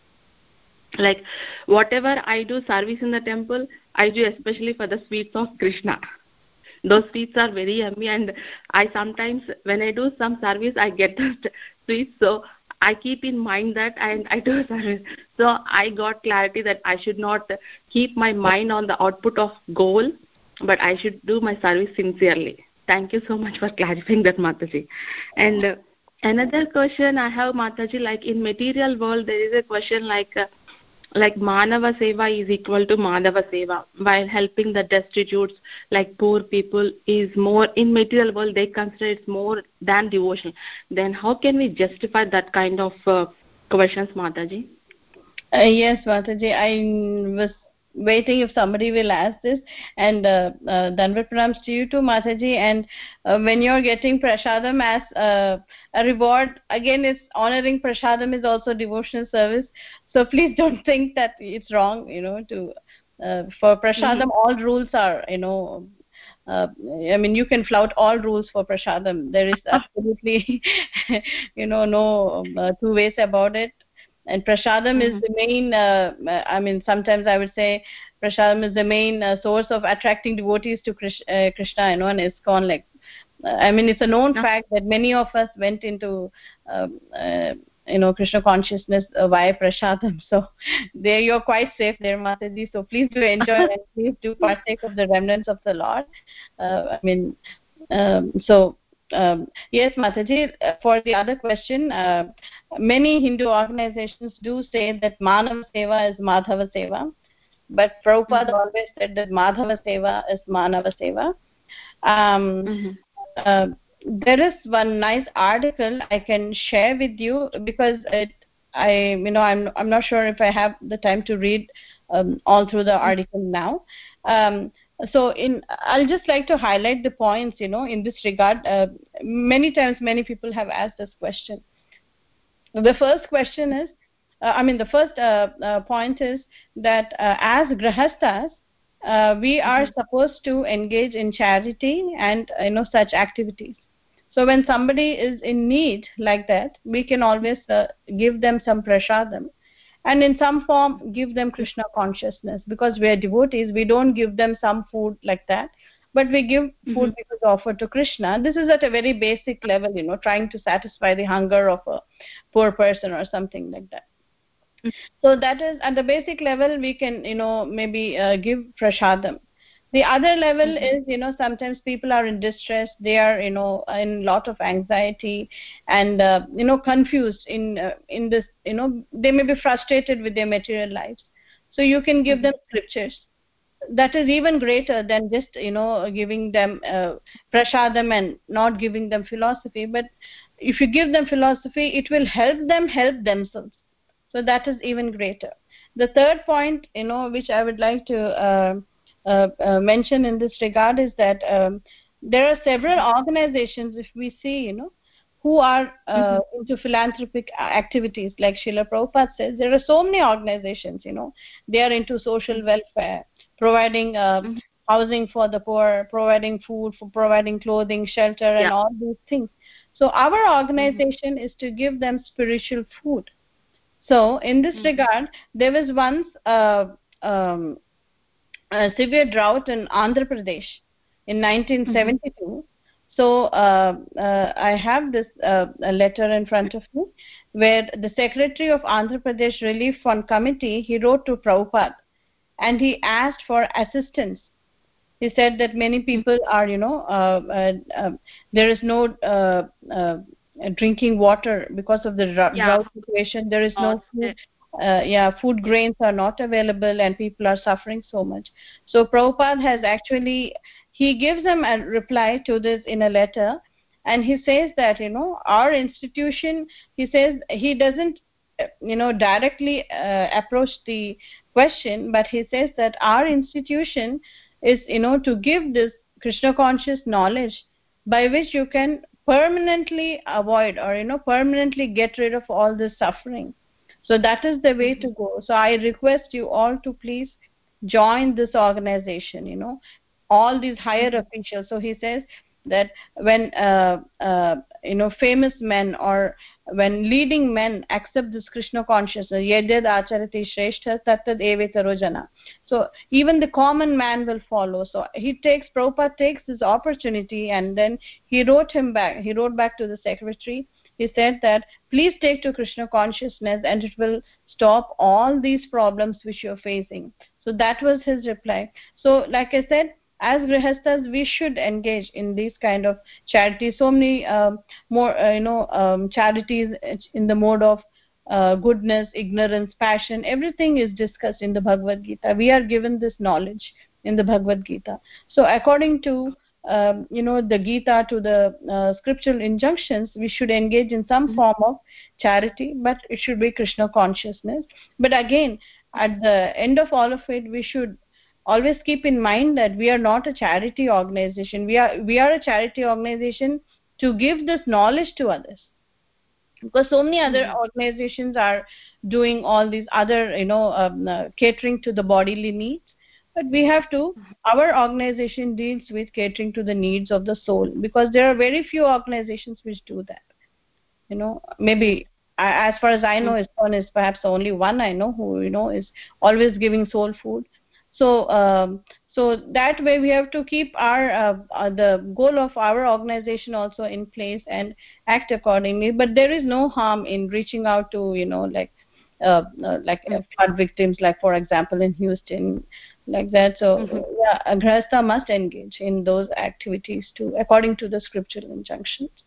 like whatever I do service in the temple, I do especially for the sweets of Krishna. Those sweets are very yummy, and I sometimes, when I do some service, I get the sweets, so I keep in mind that, and I do service. So I got clarity that I should not keep my mind on the output of goal, but I should do my service sincerely. Thank you so much for clarifying that, Mataji. And uh, another question I have, Mataji, like in material world, there is a question like, uh, like Manava Seva is equal to Madhava Seva, while helping the destitutes, like poor people, is more, in material world they consider it's more than devotion. Then how can we justify that kind of uh, questions, Mataji? Uh, yes, Mataji, I was waiting if somebody will ask this. And uh, uh, Danvat Pranams to you too, Mataji. And uh, when you're getting Prasadam as uh, a reward, again, it's honoring Prasadam is also devotional service. So please don't think that it's wrong, you know, to uh, for Prasadam, Mm-hmm. all rules are, you know, uh, I mean, you can flout all rules for Prasadam. There is absolutely, you know, no uh, two ways about it. And Prasadam is Mm-hmm. the main, uh, I mean, sometimes I would say Prasadam is the main uh, source of attracting devotees to Krish, uh, Krishna, you know, and ISKCON. Like, uh, I mean, it's a known No. fact that many of us went into, um, uh, you know, Krishna consciousness uh, via Prasadam. So there you're quite safe there, Mataji. So please do enjoy and please do partake of the remnants of the Lord. Uh, I mean, um, so um, yes, Mataji, uh, for the other question, uh, many Hindu organizations do say that Manava Seva is Madhava Seva. but Prabhupada mm-hmm. always said that Madhava Seva is Manava Seva. Um, mm-hmm. uh, there is one nice article I can share with you, because it, I, you know, I'm I'm not sure if I have the time to read um, all through the article now. Um, so, in I'll just like to highlight the points, you know, in this regard. Uh, many times, many people have asked this question. The first question is, uh, I mean, the first uh, uh, point is that uh, as grahasthas, uh, we are mm-hmm. supposed to engage in charity and, you know, such activities. So when somebody is in need like that, we can always uh, give them some prasadam, and in some form give them Krishna consciousness, because we are devotees. We don't give them some food like that, but we give food mm-hmm. because offered to Krishna. This is at a very basic level, you know, trying to satisfy the hunger of a poor person or something like that. Mm-hmm. So that is at the basic level. We can, you know, maybe uh, give prasadam. The other level mm-hmm. is, you know, sometimes people are in distress. They are, you know, in lot of anxiety and, uh, you know, confused in uh, in this, you know, they may be frustrated with their material lives. So you can give mm-hmm. them scriptures. That is even greater than just, you know, giving them uh, prasadam and not giving them philosophy. But if you give them philosophy, it will help them help themselves. So that is even greater. The third point, you know, which I would like to uh, uh, uh, mention in this regard is that um, there are several organizations, if we see, you know, who are uh, mm-hmm. into philanthropic activities. Like Srila Prabhupada says, there are so many organizations, you know, they are into social welfare, providing uh, mm-hmm. housing for the poor, providing food, for providing clothing, shelter, and yeah. all these things. So our organization mm-hmm. is to give them spiritual food. So in this mm-hmm. regard, there was once uh, um, a severe drought in Andhra Pradesh in nineteen seventy-two. Mm-hmm. So uh, uh, I have this uh, a letter in front of me where the Secretary of Andhra Pradesh Relief Fund Committee, he wrote to Prabhupada and he asked for assistance. He said that many people are, you know, uh, uh, uh, there is no uh, uh, drinking water because of the drought yeah. situation. There is no food. Uh, yeah, food grains are not available and people are suffering so much. So Prabhupada has actually, he gives them a reply to this in a letter, and he says that, you know, our institution, he says he doesn't, you know, directly uh, approach the question, but he says that our institution is, you know, to give this Krishna conscious knowledge by which you can permanently avoid or, you know, permanently get rid of all this suffering. So that is the way to go. So I request you all to please join this organization, you know, all these higher officials. So he says that when, uh, uh, you know, famous men or when leading men accept this Krishna consciousness, yadad acharati shrestha tattad evetaro jana. So even the common man will follow. So he takes, Prabhupada takes this opportunity, and then he wrote him back, he wrote back to the secretary. He said that please take to Krishna consciousness and it will stop all these problems which you are facing. So that was his reply. So like I said, as grihasthas, we should engage in these kind of charities. So many uh, more, uh, you know, um, charities in the mode of uh, goodness, ignorance, passion. Everything is discussed in the Bhagavad Gita. We are given this knowledge in the Bhagavad Gita. So according to Um, you know, the Gita, to the uh, scriptural injunctions, we should engage in some form of charity, but it should be Krishna consciousness. But again, at the end of all of it, we should always keep in mind that we are not a charity organization. We are we are a charity organization to give this knowledge to others, because so many other mm-hmm. organizations are doing all these other, you know, um, uh, catering to the bodily needs. But we have to, our organization deals with catering to the needs of the soul, because there are very few organizations which do that. You know, maybe as far as I know, ISKCON is perhaps only one I know who, you know, is always giving soul food. So um, so that way we have to keep our uh, uh, the goal of our organization also in place and act accordingly. But there is no harm in reaching out to, you know, like uh, uh, like uh, flood victims, like for example in Houston, like that. So mm-hmm. yeah, a grihastha must engage in those activities too, according to the scriptural injunctions.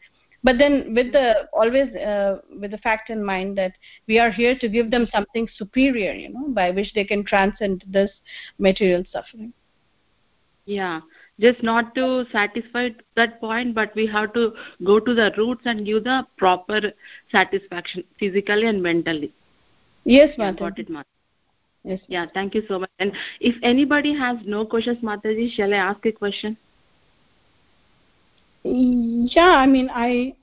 but then with the always uh, with the fact in mind that we are here to give them something superior, you know, by which they can transcend this material suffering. Yeah, just not to satisfy that point, but we have to go to the roots and give the proper satisfaction physically and mentally. Yes, Yeah, Mataji. got it, Mataji. Yes. Yeah, thank you so much. And if anybody has no questions, Mataji, shall I ask a question? Yeah, I mean, I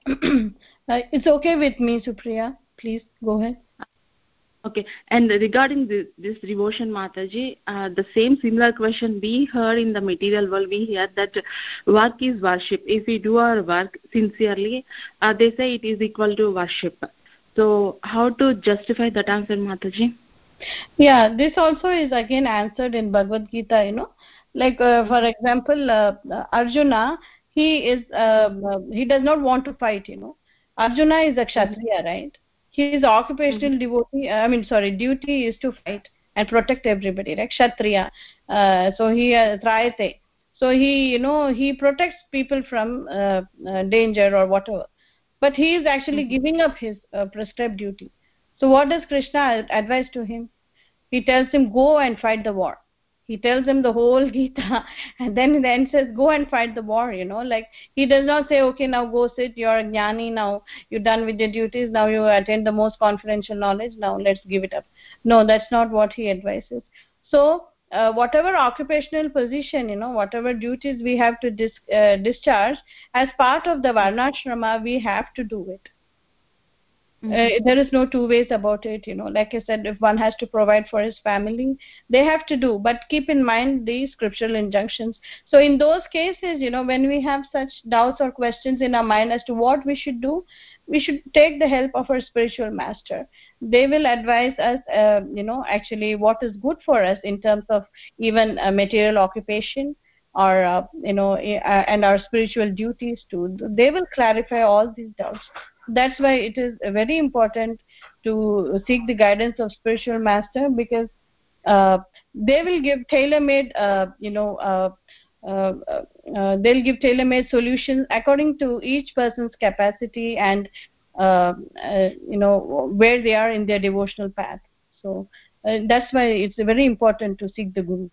uh, it's okay with me, Supriya. Please go ahead. Okay, and regarding this, this devotion, Mataji, uh, the same similar question we heard in the material world. We hear that work is worship. If we do our work sincerely, uh, they say it is equal to worship. So, how to justify that answer, Mataji? Yeah, this also is again answered in Bhagavad Gita, you know, like uh, for example, uh, Arjuna, he is uh, uh, he does not want to fight, you know. Arjuna is a Kshatriya, right? His occupational mm-hmm. devotee, uh, I mean, sorry, duty is to fight and protect everybody, right? Kshatriya. Uh, so he uh, Trayate. So he, you know, he protects people from uh, uh, danger or whatever. But he is actually mm-hmm. giving up his uh, prescribed duty. So what does Krishna advise to him? He tells him, go and fight the war. He tells him the whole Gita, and then he then says, go and fight the war, you know, like he does not say, okay, now go sit, you're a jnani, now you're done with your duties, now you attend the most confidential knowledge, now let's give it up. No, that's not what he advises. So uh, whatever occupational position, you know, whatever duties we have to dis uh, discharge, as part of the varnashrama, we have to do it. Mm-hmm. Uh, there is no two ways about it, you know. Like I said, if one has to provide for his family, they have to do, but keep in mind the scriptural injunctions. So in those cases, you know, when we have such doubts or questions in our mind as to what we should do, we should take the help of our spiritual master. They will advise us, uh, you know, actually what is good for us in terms of even uh, material occupation or uh, you know, uh, and our spiritual duties too. They will clarify all these doubts. That's why it is very important to seek the guidance of spiritual master, because uh, they will give tailor-made, uh, you know, uh, uh, uh, they'll give tailor-made solutions according to each person's capacity and uh, uh, you know, where they are in their devotional path. So uh, that's why it's very important to seek the Guru.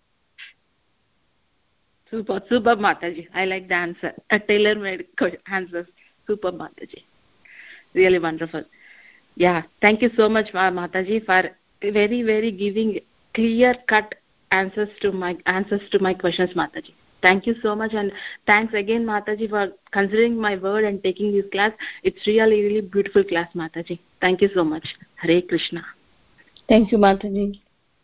Super, super, Mataji. I like the answer. A tailor-made answer. Super, Mataji. Really wonderful. Yeah, thank you so much, Mataji, for very, very giving clear-cut answers to my answers to my questions, Mataji. Thank you so much, and thanks again, Mataji, for considering my word and taking this class. It's really, really beautiful class, Mataji. Thank you so much. Hare Krishna. Thank you, Mataji.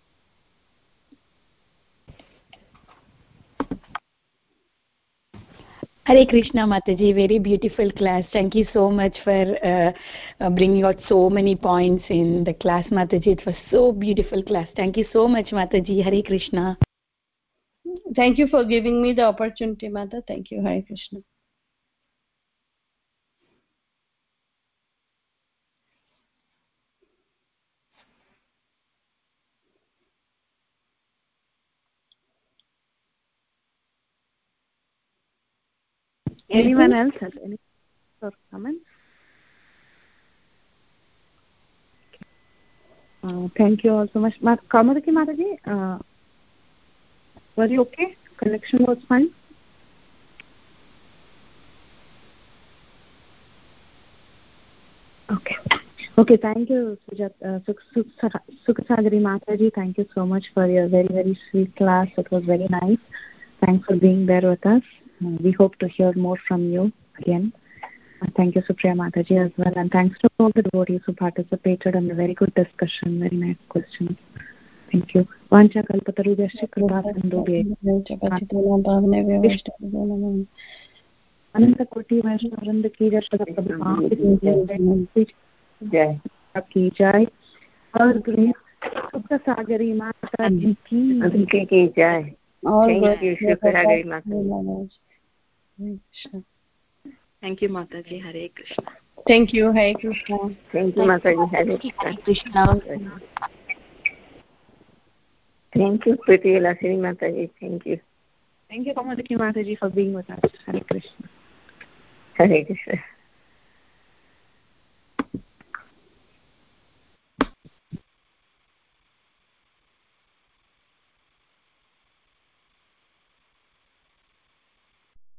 Hare Krishna, Mataji, very beautiful class. Thank you so much for uh, uh, bringing out so many points in the class, Mataji. It was so beautiful class. Thank you so much, Mataji. Hare Krishna. Thank you for giving me the opportunity, Mata. Thank you. Hare Krishna. Anyone else has any comments? Uh, thank you all so much. Ma- Kamadaki Mataji, uh, were you okay? Connection was fine? Okay. Okay, thank you, Sujat, uh, Sukasagari Mataji. Thank you so much for your very, very sweet class. It was very nice. Thanks for being there with us. Uh, we hope to hear more from you again. Uh, thank you, Supriya Mataji, as well. And thanks to all the devotees who participated in a very good discussion, very nice questions. Thank you. Vancha kalpatarubhyascha kripa sindhubhye अनंत कोटि वैष्णव वृंद की जय की जय और सुखसागरी माता जी की की जय और थैंक यू सुखसागरी माता Thank you, Mataji. Hare Krishna. Thank you. Hare Krishna. Thank you, Mataji. Hare Krishna. Thank you, Pretty Lasiri Mataji. Thank you. Thank you, Kamadaki Mataji, for being with us. Hare Krishna. Hare Krishna.